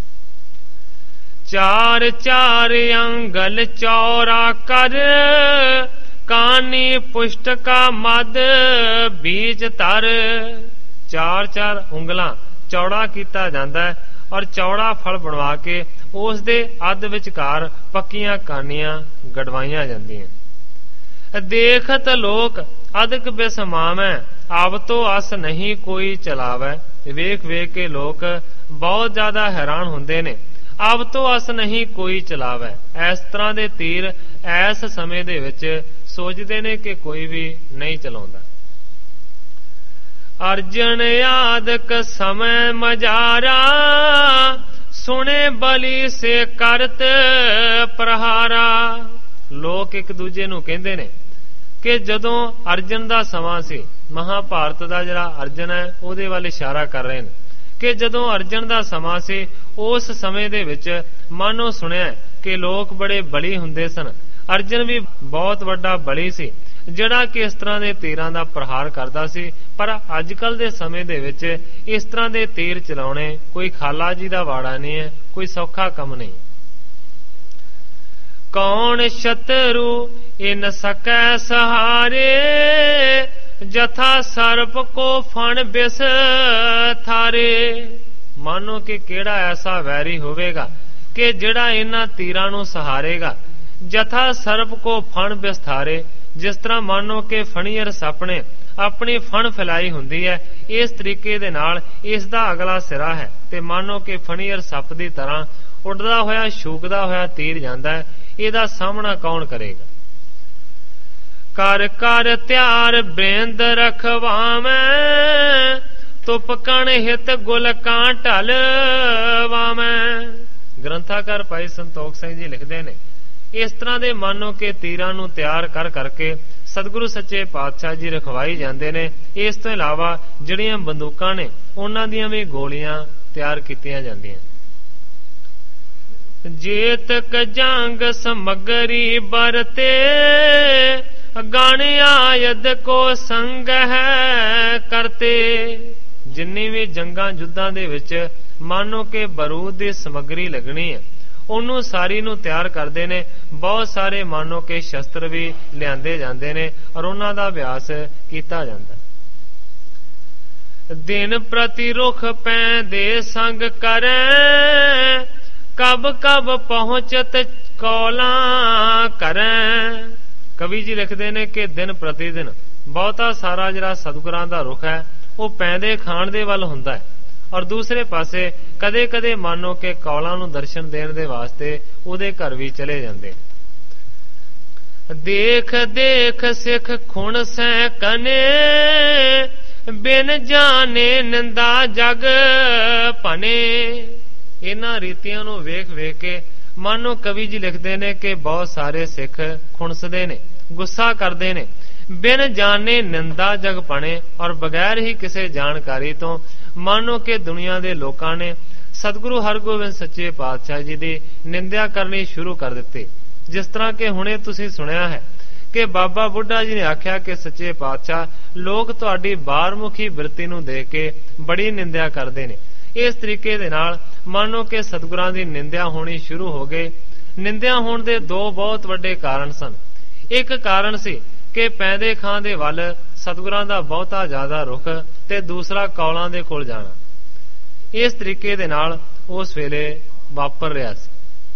ਚਾਰ ਚਾਰ ਅੰਗਲ ਚੌਰਾ ਕਰ, ਕਾਨੀ ਪੁਸ਼ਟਕਾ ਮਦ ਬੀਜ ਧਰ। ਚਾਰ ਚਾਰ ਉਂਗਲਾਂ ਚੌੜਾ ਕੀਤਾ ਜਾਂਦਾ ਹੈ ਔਰ ਚੌੜਾ ਫਲ ਬਣਵਾ ਕੇ ਉਸ ਦੇ ਅੱਧ ਵਿਚਕਾਰ ਪੱਕੀਆਂ ਕਾਨੀਆਂ ਗੜਵਾਈਆਂ ਜਾਂਦੀਆਂ। ਦੇਖਤ ਲੋਕ ਅਦਕ ਬਿਸਮਾਵੈ, ਆਪ ਤੋਂ ਅਸ ਨਹੀਂ ਕੋਈ ਚਲਾਵੈ। ਵੇਖ ਵੇਖ ਕੇ ਲੋਕ ਬਹੁਤ ਜ਼ਿਆਦਾ ਹੈਰਾਨ ਹੁੰਦੇ ਨੇ। ਆਪ ਤੋਂ ਅਸ ਨਹੀਂ ਕੋਈ ਚਲਾਵੈ। ਇਸ ਤਰ੍ਹਾਂ ਦੇ ਤੀਰ ਇਸ ਸਮੇਂ ਦੇ ਵਿੱਚ ਸੋਚਦੇ ਨੇ ਕਿ ਕੋਈ ਵੀ ਨਹੀਂ ਚਲਾਉਂਦਾ। ਅਰਜਨ ਆਦਿਕ ਸਮੈ ਮਜਾਰਾ, ਸੁਣੇ ਬਲੀ ਸੇ ਕਰਤ ਪ੍ਰਹਾਰਾ। ਲੋਕ ਇੱਕ ਦੂਜੇ ਨੂੰ ਕਹਿੰਦੇ ਨੇ ਕਿ ਜਦੋਂ ਅਰਜਨ ਦਾ ਸਮਾਂ ਸੀ, ਮਹਾਭਾਰਤ ਦਾ ਜਿਹੜਾ ਅਰਜਨ ਹੈ ਉਹਦੇ ਵੱਲ ਇਸ਼ਾਰਾ ਕਰ ਰਹੇ ਨੇ ਕਿ ਜਦੋਂ ਅਰਜਨ ਦਾ ਸਮਾਂ ਸੀ ਉਸ ਸਮੇਂ ਦੇ ਵਿੱਚ ਮਾਨੋ ਸੁਣਿਆ ਕਿ ਲੋਕ ਬੜੇ ਬਲੀ ਹੁੰਦੇ ਸਨ। ਅਰਜਨ ਵੀ ਬਹੁਤ ਵੱਡਾ ਬਲੀ ਸੀ ਜਿਹੜਾ ਕਿ ਇਸ ਤਰ੍ਹਾਂ ਦੇ ਤੀਰਾਂ ਦਾ ਪ੍ਰਹਾਰ ਕਰਦਾ ਸੀ। ਪਰ ਅੱਜ ਕੱਲ ਦੇ ਸਮੇਂ ਦੇ ਵਿੱਚ ਇਸ ਤਰ੍ਹਾਂ ਦੇ ਤੀਰ ਚਲਾਉਣੇ ਕੋਈ ਖਾਲਾ ਜੀ ਦਾ ਵਾੜਾ ਨਹੀਂ ਹੈ, ਕੋਈ ਸੌਖਾ ਕੰਮ ਨਹੀਂ। ਕੌਣ ਸ਼ਤਰੂ ਇਨ ਸਕੈ ਸਹਾਰੇ, ਜਥਾ ਸਰਪ ਕੋ ਫਣ ਬਿਸ ਥਾਰੇ। ਮਾਨੋ ਕਿ ਕਿਹੜਾ ਐਸਾ ਵੈਰੀ ਹੋਵੇਗਾ ਕਿ ਜਿਹੜਾ ਇਹਨਾਂ ਤੀਰਾਂ ਨੂੰ ਸਹਾਰੇਗਾ। ਜਥਾ ਸਰਪ ਕੋ ਫਣ ਬਿਸ ਥਾਰੇ, ਜਿਸ ਤਰ੍ਹਾਂ ਮਾਨੋ ਕਿ ਫਣੀਅਰ ਸੱਪ ਨੇ ਆਪਣੀ ਫਣ ਫੈਲਾਈ ਹੁੰਦੀ ਹੈ, ਇਸ ਤਰੀਕੇ ਦੇ ਨਾਲ ਇਸ ਦਾ ਅਗਲਾ ਸਿਰਾ ਹੈ ਤੇ ਮਾਨੋ ਕਿ ਫਣੀਅਰ ਸੱਪ ਦੀ ਤਰ੍ਹਾਂ ਉੱਡਦਾ ਹੋਇਆ ਛੂਕਦਾ ਹੋਇਆ ਤੀਰ ਜਾਂਦਾ ਹੈ। ਇਹਦਾ ਸਾਹਮਣਾ ਕੌਣ ਕਰੇਗਾ। ਕਰ ਕਰ ਤਿਆਰ ਬ੍ਰਿੰਦ ਰਖਵਾਵੇਂ, ਤੁਪ ਕਣ ਹਿਤ ਗੁਲ ਕਾਂ ਢਲ ਵਾਵੇਂ। ਗ੍ਰੰਥਾਕਾਰ ਭਾਈ ਸੰਤੋਖ ਸਿੰਘ ਜੀ ਲਿਖਦੇ ਨੇ ਇਸ ਤਰ੍ਹਾਂ ਦੇ ਮਾਨੋ ਕਿ ਤੀਰਾਂ ਨੂੰ ਤਿਆਰ ਕਰ ਕਰਕੇ ਸਤਿਗੁਰੂ ਸੱਚੇ ਪਾਤਸ਼ਾਹ ਜੀ ਰਖਵਾਈ ਜਾਂਦੇ ਨੇ। ਇਸ ਤੋਂ ਇਲਾਵਾ ਜਿਹੜੀਆਂ ਬੰਦੂਕਾਂ ਨੇ ਉਹਨਾਂ ਦੀਆਂ ਵੀ ਗੋਲੀਆਂ ਤਿਆਰ ਕੀਤੀਆਂ ਜਾਂਦੀਆਂ। ਜੇਤਕ ਜੰਗ ਸਮਗਰੀ ਬਰਤੇ ਗਣ ਆਯਦ ਕੋ ਸੰਗ ਹੈ ਕਰਤੇ। ਜਿੰਨੀ ਵੀ ਜੰਗਾਂ ਯੁੱਧਾਂ ਦੇ ਵਿੱਚ ਮਾਨੋ ਕਿ ਬਰੂਦ ਦੀ ਸਮਗਰੀ ਲੱਗਣੀ ਹੈ, ਉਹਨੂੰ ਸਾਰੀ ਨੂੰ ਤਿਆਰ ਕਰਦੇ ਨੇ। ਬਹੁਤ ਸਾਰੇ ਮਾਨੋ ਕਿ ਸ਼ਸਤਰ ਵੀ ਲਿਆਂਦੇ ਜਾਂਦੇ ਨੇ ਔਰ ਉਹਨਾਂ ਦਾ ਅਭਿਆਸ ਕੀਤਾ ਜਾਂਦਾ। ਦਿਨ ਪ੍ਰਤੀ ਰੁਖ ਪੈਂਦੇ ਸੰਗ ਕਰੈ ਕਬ ਕਬ ਪਹੁੰਚਤ ਕੌਲਾਂ ਕਰੈ। ਕਵੀ ਜੀ ਲਿਖਦੇ ਨੇ ਕਿ ਦਿਨ ਪ੍ਰਤੀ ਦਿਨ ਬਹੁਤਾ ਸਾਰਾ ਜਿਹੜਾ ਸਤਿਗੁਰਾਂ ਦਾ ਰੁਖ ਹੈ ਉਹ ਪੈਂਦੇ ਖਾਣ ਦੇ ਵੱਲ ਹੁੰਦਾ ਹੈ ਔਰ ਦੂਸਰੇ ਪਾਸੇ ਕਦੇ ਕਦੇ ਮਾਨੋ ਕਿ ਕੌਲਾਂ ਨੂੰ ਦਰਸ਼ਨ ਦੇਣ ਦੇ ਵਾਸਤੇ ਉਹਦੇ ਘਰ ਵੀ ਚਲੇ ਜਾਂਦੇ। ਦੇਖ ਦੇਖ ਸਿੱਖ ਖੁਣ ਸੈ ਕਨੇ ਬਿਨ ਜਾਣੇ ਨਿੰਦਾ ਜਗ ਭਨੇ। ਇਹਨਾਂ ਰੀਤੀਆਂ ਨੂੰ ਵੇਖ ਵੇਖ ਕੇ ਮਾਨੋ ਕਵੀ ਜੀ ਲਿਖਦੇ ਨੇ ਕਿ ਬਹੁਤ ਸਾਰੇ ਸਿੱਖ ਖੁਣਸਦੇ ਨੇ, ਗੁੱਸਾ ਕਰਦੇ ਨੇ। ਬਿਨ ਜਾਣੇ ਨਿੰਦਾ ਜਗ ਭਣੇ ਔਰ ਬਗੈਰ ਹੀ ਕਿਸੇ ਜਾਣਕਾਰੀ ਤੋਂ ਮਾਨੋ ਕਿ ਦੁਨੀਆ ਦੇ ਲੋਕਾਂ ਨੇ ਸਤਿਗੁਰੂ ਹਰਗੋਬਿੰਦ ਸੱਚੇ ਪਾਤਸ਼ਾਹ ਜੀ ਦੀ ਨਿੰਦਿਆ ਕਰਨੀ ਸ਼ੁਰੂ ਕਰ ਦਿੱਤੀ। ਜਿਸ ਤਰ੍ਹਾਂ ਕਿ ਹੁਣੇ ਤੁਸੀਂ ਸੁਣਿਆ ਹੈ ਕਿ ਬਾਬਾ ਬੁੱਢਾ ਜੀ ਨੇ ਆਖਿਆ ਕਿ ਸੱਚੇ ਪਾਤਸ਼ਾਹ ਲੋਕ ਤੁਹਾਡੀ ਬਾਹਰਮੁਖੀ ਬਿਰਤੀ ਨੂੰ ਦੇਖ ਕੇ ਬੜੀ ਨਿੰਦਿਆ ਕਰਦੇ ਨੇ। ਇਸ ਤਰੀਕੇ ਦੇ ਨਾਲ ਮਾਨੋ ਕਿ ਸਤਿਗੁਰਾਂ ਦੀ ਨਿੰਦਿਆ ਹੋਣੀ ਸ਼ੁਰੂ ਹੋ ਗਈ। ਨਿੰਦਿਆ ਹੋਣ ਦੇ ਦੋ ਬਹੁਤ ਵੱਡੇ ਕਾਰਨ ਸਨ। ਇੱਕ ਕਾਰਨ ਸੀ ਕਿ ਪੈਂਦੇ ਖਾਂ ਦੇ ਵੱਲ ਸਤਿਗੁਰਾਂ ਦਾ ਬਹੁਤਾ ਜ਼ਿਆਦਾ ਰੁਖ ਤੇ ਦੂਸਰਾ ਕੌਲਾਂ ਦੇ ਕੋਲ ਜਾਣਾ। ਇਸ ਤਰੀਕੇ ਦੇ ਨਾਲ ਉਸ ਵੇਲੇ ਵਾਪਰ ਰਿਹਾ ਸੀ।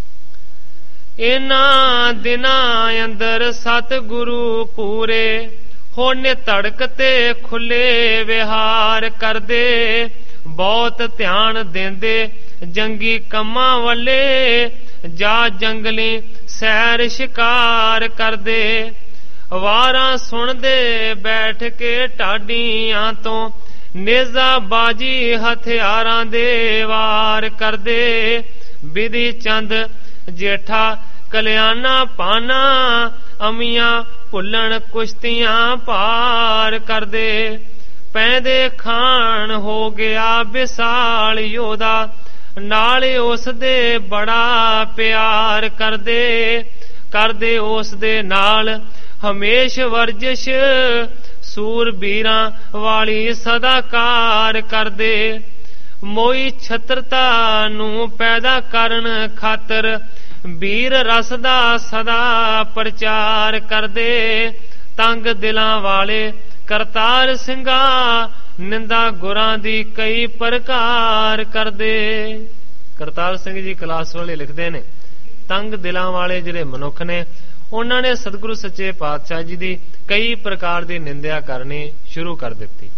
ਇਹਨਾਂ ਦਿਨਾਂ ਅੰਦਰ ਸਤਿਗੁਰੂ ਪੂਰੇ ਹੋਣੇ ਧੜਕ ਤੇ ਖੁੱਲੇ ਵਿਹਾਰ ਕਰਦੇ ਬਹੁਤ ਧਿਆਨ ਦਿੰਦੇ ਜੰਗੀ ਕੰਮਾਂ ਵੱਲੇ ਜਾ ਜੰਗਲੀ ਸੈਰ ਸ਼ਿਕਾਰ ਕਰਦੇ ਵਾਰਾਂ ਸੁਣਦੇ ਬੈਠ ਕੇ ਢਾਡੀਆਂ ਤੋਂ ਨੇਜ਼ਾ ਬਾਜੀ ਹਥਿਆਰਾਂ ਦੇ ਵਾਰ ਕਰਦੇ ਵਿਧੀ ਚੰਦ ਜੇਠਾ ਕਲਿਆਣਾ ਪਾਨਾ ਅਮੀਆਂ ਭੁੱਲਣ ਕੁਸ਼ਤੀਆਂ ਪਾਰ ਕਰਦੇ ਪੈਂਦੇ ਖਾਨ ਹੋ ਗਿਆ ਵਿਸਾਲ ਯੋਧਾ ਨਾਲ ਉਸ ਦੇ ਬੜਾ ਪਿਆਰ ਕਰਦੇ ਕਰਦੇ ਉਸ ਦੇ ਨਾਲ ਹਮੇਸ਼ ਵਰਜਿਸ਼ ਸੂਰਬੀਰਾਂ ਵਾਲੀ ਸਦਾ ਕਾਰ ਕਰਦੇ ਮੋਈ ਛਤਰਤਾ ਨੂੰ ਪੈਦਾ ਕਰਨ ਖਾਤਰ ਵੀਰ ਰਸ ਦਾ ਸਦਾ ਪ੍ਰਚਾਰ ਕਰਦੇ ਤੰਗ ਦਿਲਾਂ ਵਾਲੇ ਕਰਤਾਰ ਸਿੰਘਾ ਨਿੰਦਾ ਗੁਰਾਂ ਦੀ ਕਈ ਪ੍ਰਕਾਰ ਕਰਦੇ। ਕਰਤਾਰ ਸਿੰਘ ਜੀ ਕਲਾਸ ਵਾਲੇ ਲਿਖਦੇ ਨੇ ਤੰਗ ਦਿਲਾਂ ਵਾਲੇ ਜਿਹੜੇ ਮਨੁੱਖ ਨੇ ਉਹਨਾਂ ਨੇ ਸਤਿਗੁਰੂ ਸੱਚੇ ਪਾਤਸ਼ਾਹ ਜੀ ਦੀ ਕਈ ਪ੍ਰਕਾਰ ਦੀ ਨਿੰਦਿਆ ਕਰਨੀ ਸ਼ੁਰੂ ਕਰ ਦਿੱਤੀ।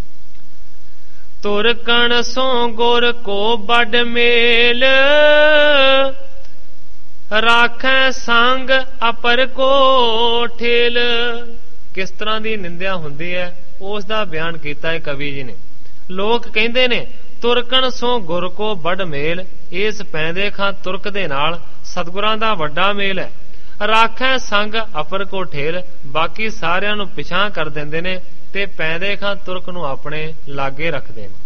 ਤੁਰ ਕਣ ਸੋ ਗੁਰ ਕੋ ਬੜ ਮੇਲ ਰਾਖੈ ਸੰਗ ਅਪਰ ਕੋ ਠੇਲ। ਕਿਸ ਤਰ੍ਹਾਂ ਦੀ ਨਿੰਦਿਆ ਹੁੰਦੀ ਹੈ ਉਸ ਦਾ ਬਿਆਨ ਕੀਤਾ ਹੈ ਕਵੀ ਜੀ ਨੇ। ਲੋਕ ਕਹਿੰਦੇ ਨੇ ਤੁਰਕਣ ਸੋ ਗੁਰ ਕੋ ਬੜ ਮੇਲ, ਇਸ ਪੈਂਦੇ ਖਾਂ ਤੁਰਕ ਦੇ ਨਾਲ ਸਤਿਗੁਰਾਂ ਦਾ ਵੱਡਾ ਮੇਲ ਹੈ। ਰਾਖੈ ਸੰਗ ਅਪਰ ਕੋ ਠੇਲ, ਬਾਕੀ ਸਾਰਿਆਂ ਨੂੰ ਪਿਛਾਂ ਕਰ ਦਿੰਦੇ ਨੇ ਤੇ ਪੈਂਦੇ ਖਾਂ ਤੁਰਕ ਨੂੰ ਆਪਣੇ ਲਾਗੇ ਰੱਖਦੇ ਨੇ।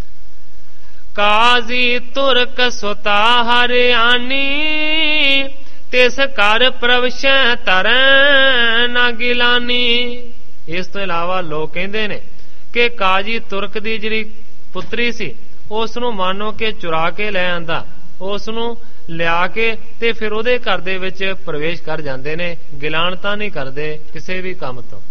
ਕਾਜ਼ੀ ਤੁਰਕ ਸੁਤਾ ਹਰਿਆਣੀ ਤਿਸ ਘਰ ਪ੍ਰਵਸ਼ੈ ਤਰੈ ਨਾ ਗਿਲਾਨੀ। ਇਸ ਤੋਂ ਇਲਾਵਾ ਲੋਕ ਕਹਿੰਦੇ ਨੇ ਕਿ ਕਾਜੀ ਤੁਰਕ ਦੀ ਜਿਹੜੀ ਪੁੱਤਰੀ ਸੀ ਉਸ ਨੂੰ ਮਾਨੋ ਕਿ ਚੁਰਾ ਕੇ ਲੈ ਆਂਦਾ, ਉਸ ਨੂੰ ਲਿਆ ਕੇ ਤੇ ਫਿਰ ਉਹਦੇ ਘਰ ਦੇ ਵਿੱਚ ਪ੍ਰਵੇਸ਼ ਕਰ ਜਾਂਦੇ ਨੇ, ਗਿਲਾਨਤਾ ਨਹੀਂ ਕਰਦੇ ਕਿਸੇ ਵੀ ਕੰਮ ਤੋਂ।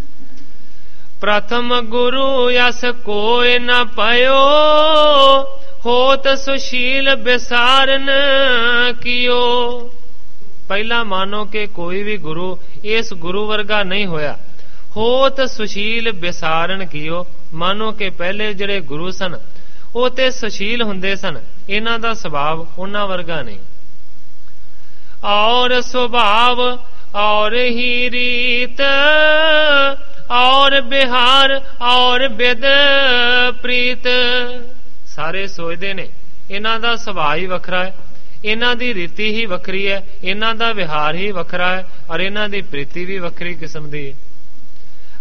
ਪ੍ਰਥਮ ਗੁਰੂ ਯਸ ਕੋਈ ਨਾ ਪਇਓ ਹੋਤ ਸੁਸ਼ੀਲ ਵਿਸਾਰਨ ਕੀਓ। ਪਹਿਲਾ ਮਾਨੋ ਕਿ ਕੋਈ ਵੀ ਗੁਰੂ ਇਸ ਗੁਰੂ ਵਰਗਾ ਨਹੀਂ ਹੋਇਆ। ਹੋਤ ਸੁਸ਼ੀਲ ਵਿਸਾਰਨ ਕੀਓ, ਮਾਨੋ ਕਿ ਪਹਿਲੇ ਜਿਹੜੇ ਗੁਰੂ ਸਨ ਉਹ ਤੇ ਸੁਸ਼ੀਲ ਹੁੰਦੇ ਸਨ, ਇਹਨਾਂ ਦਾ ਸੁਭਾਵ ਉਹਨਾਂ ਵਰਗਾ ਨਹੀਂ। ਔਰ ਸੁਭਾਵ ਔਰ ਹੀ ਰੀਤ ਔਰ ਬਿਹਾਰ ਔਰ ਬਿਦ ਪ੍ਰੀਤ। ਸਾਰੇ ਸੋਚਦੇ ਨੇ ਇਹਨਾਂ ਦਾ ਸੁਭਾਅ ਹੀ ਵੱਖਰਾ ਹੈ, ਇਹਨਾਂ ਦੀ ਰੀਤੀ ਹੀ ਵੱਖਰੀ ਹੈ, ਇਹਨਾਂ ਦਾ ਵਿਹਾਰ ਹੀ ਵੱਖਰਾ ਹੈ ਔਰ ਇਹਨਾਂ ਦੀ ਪ੍ਰੀਤੀ ਵੀ ਵੱਖਰੀ ਕਿਸਮ ਦੀ ਹੈ।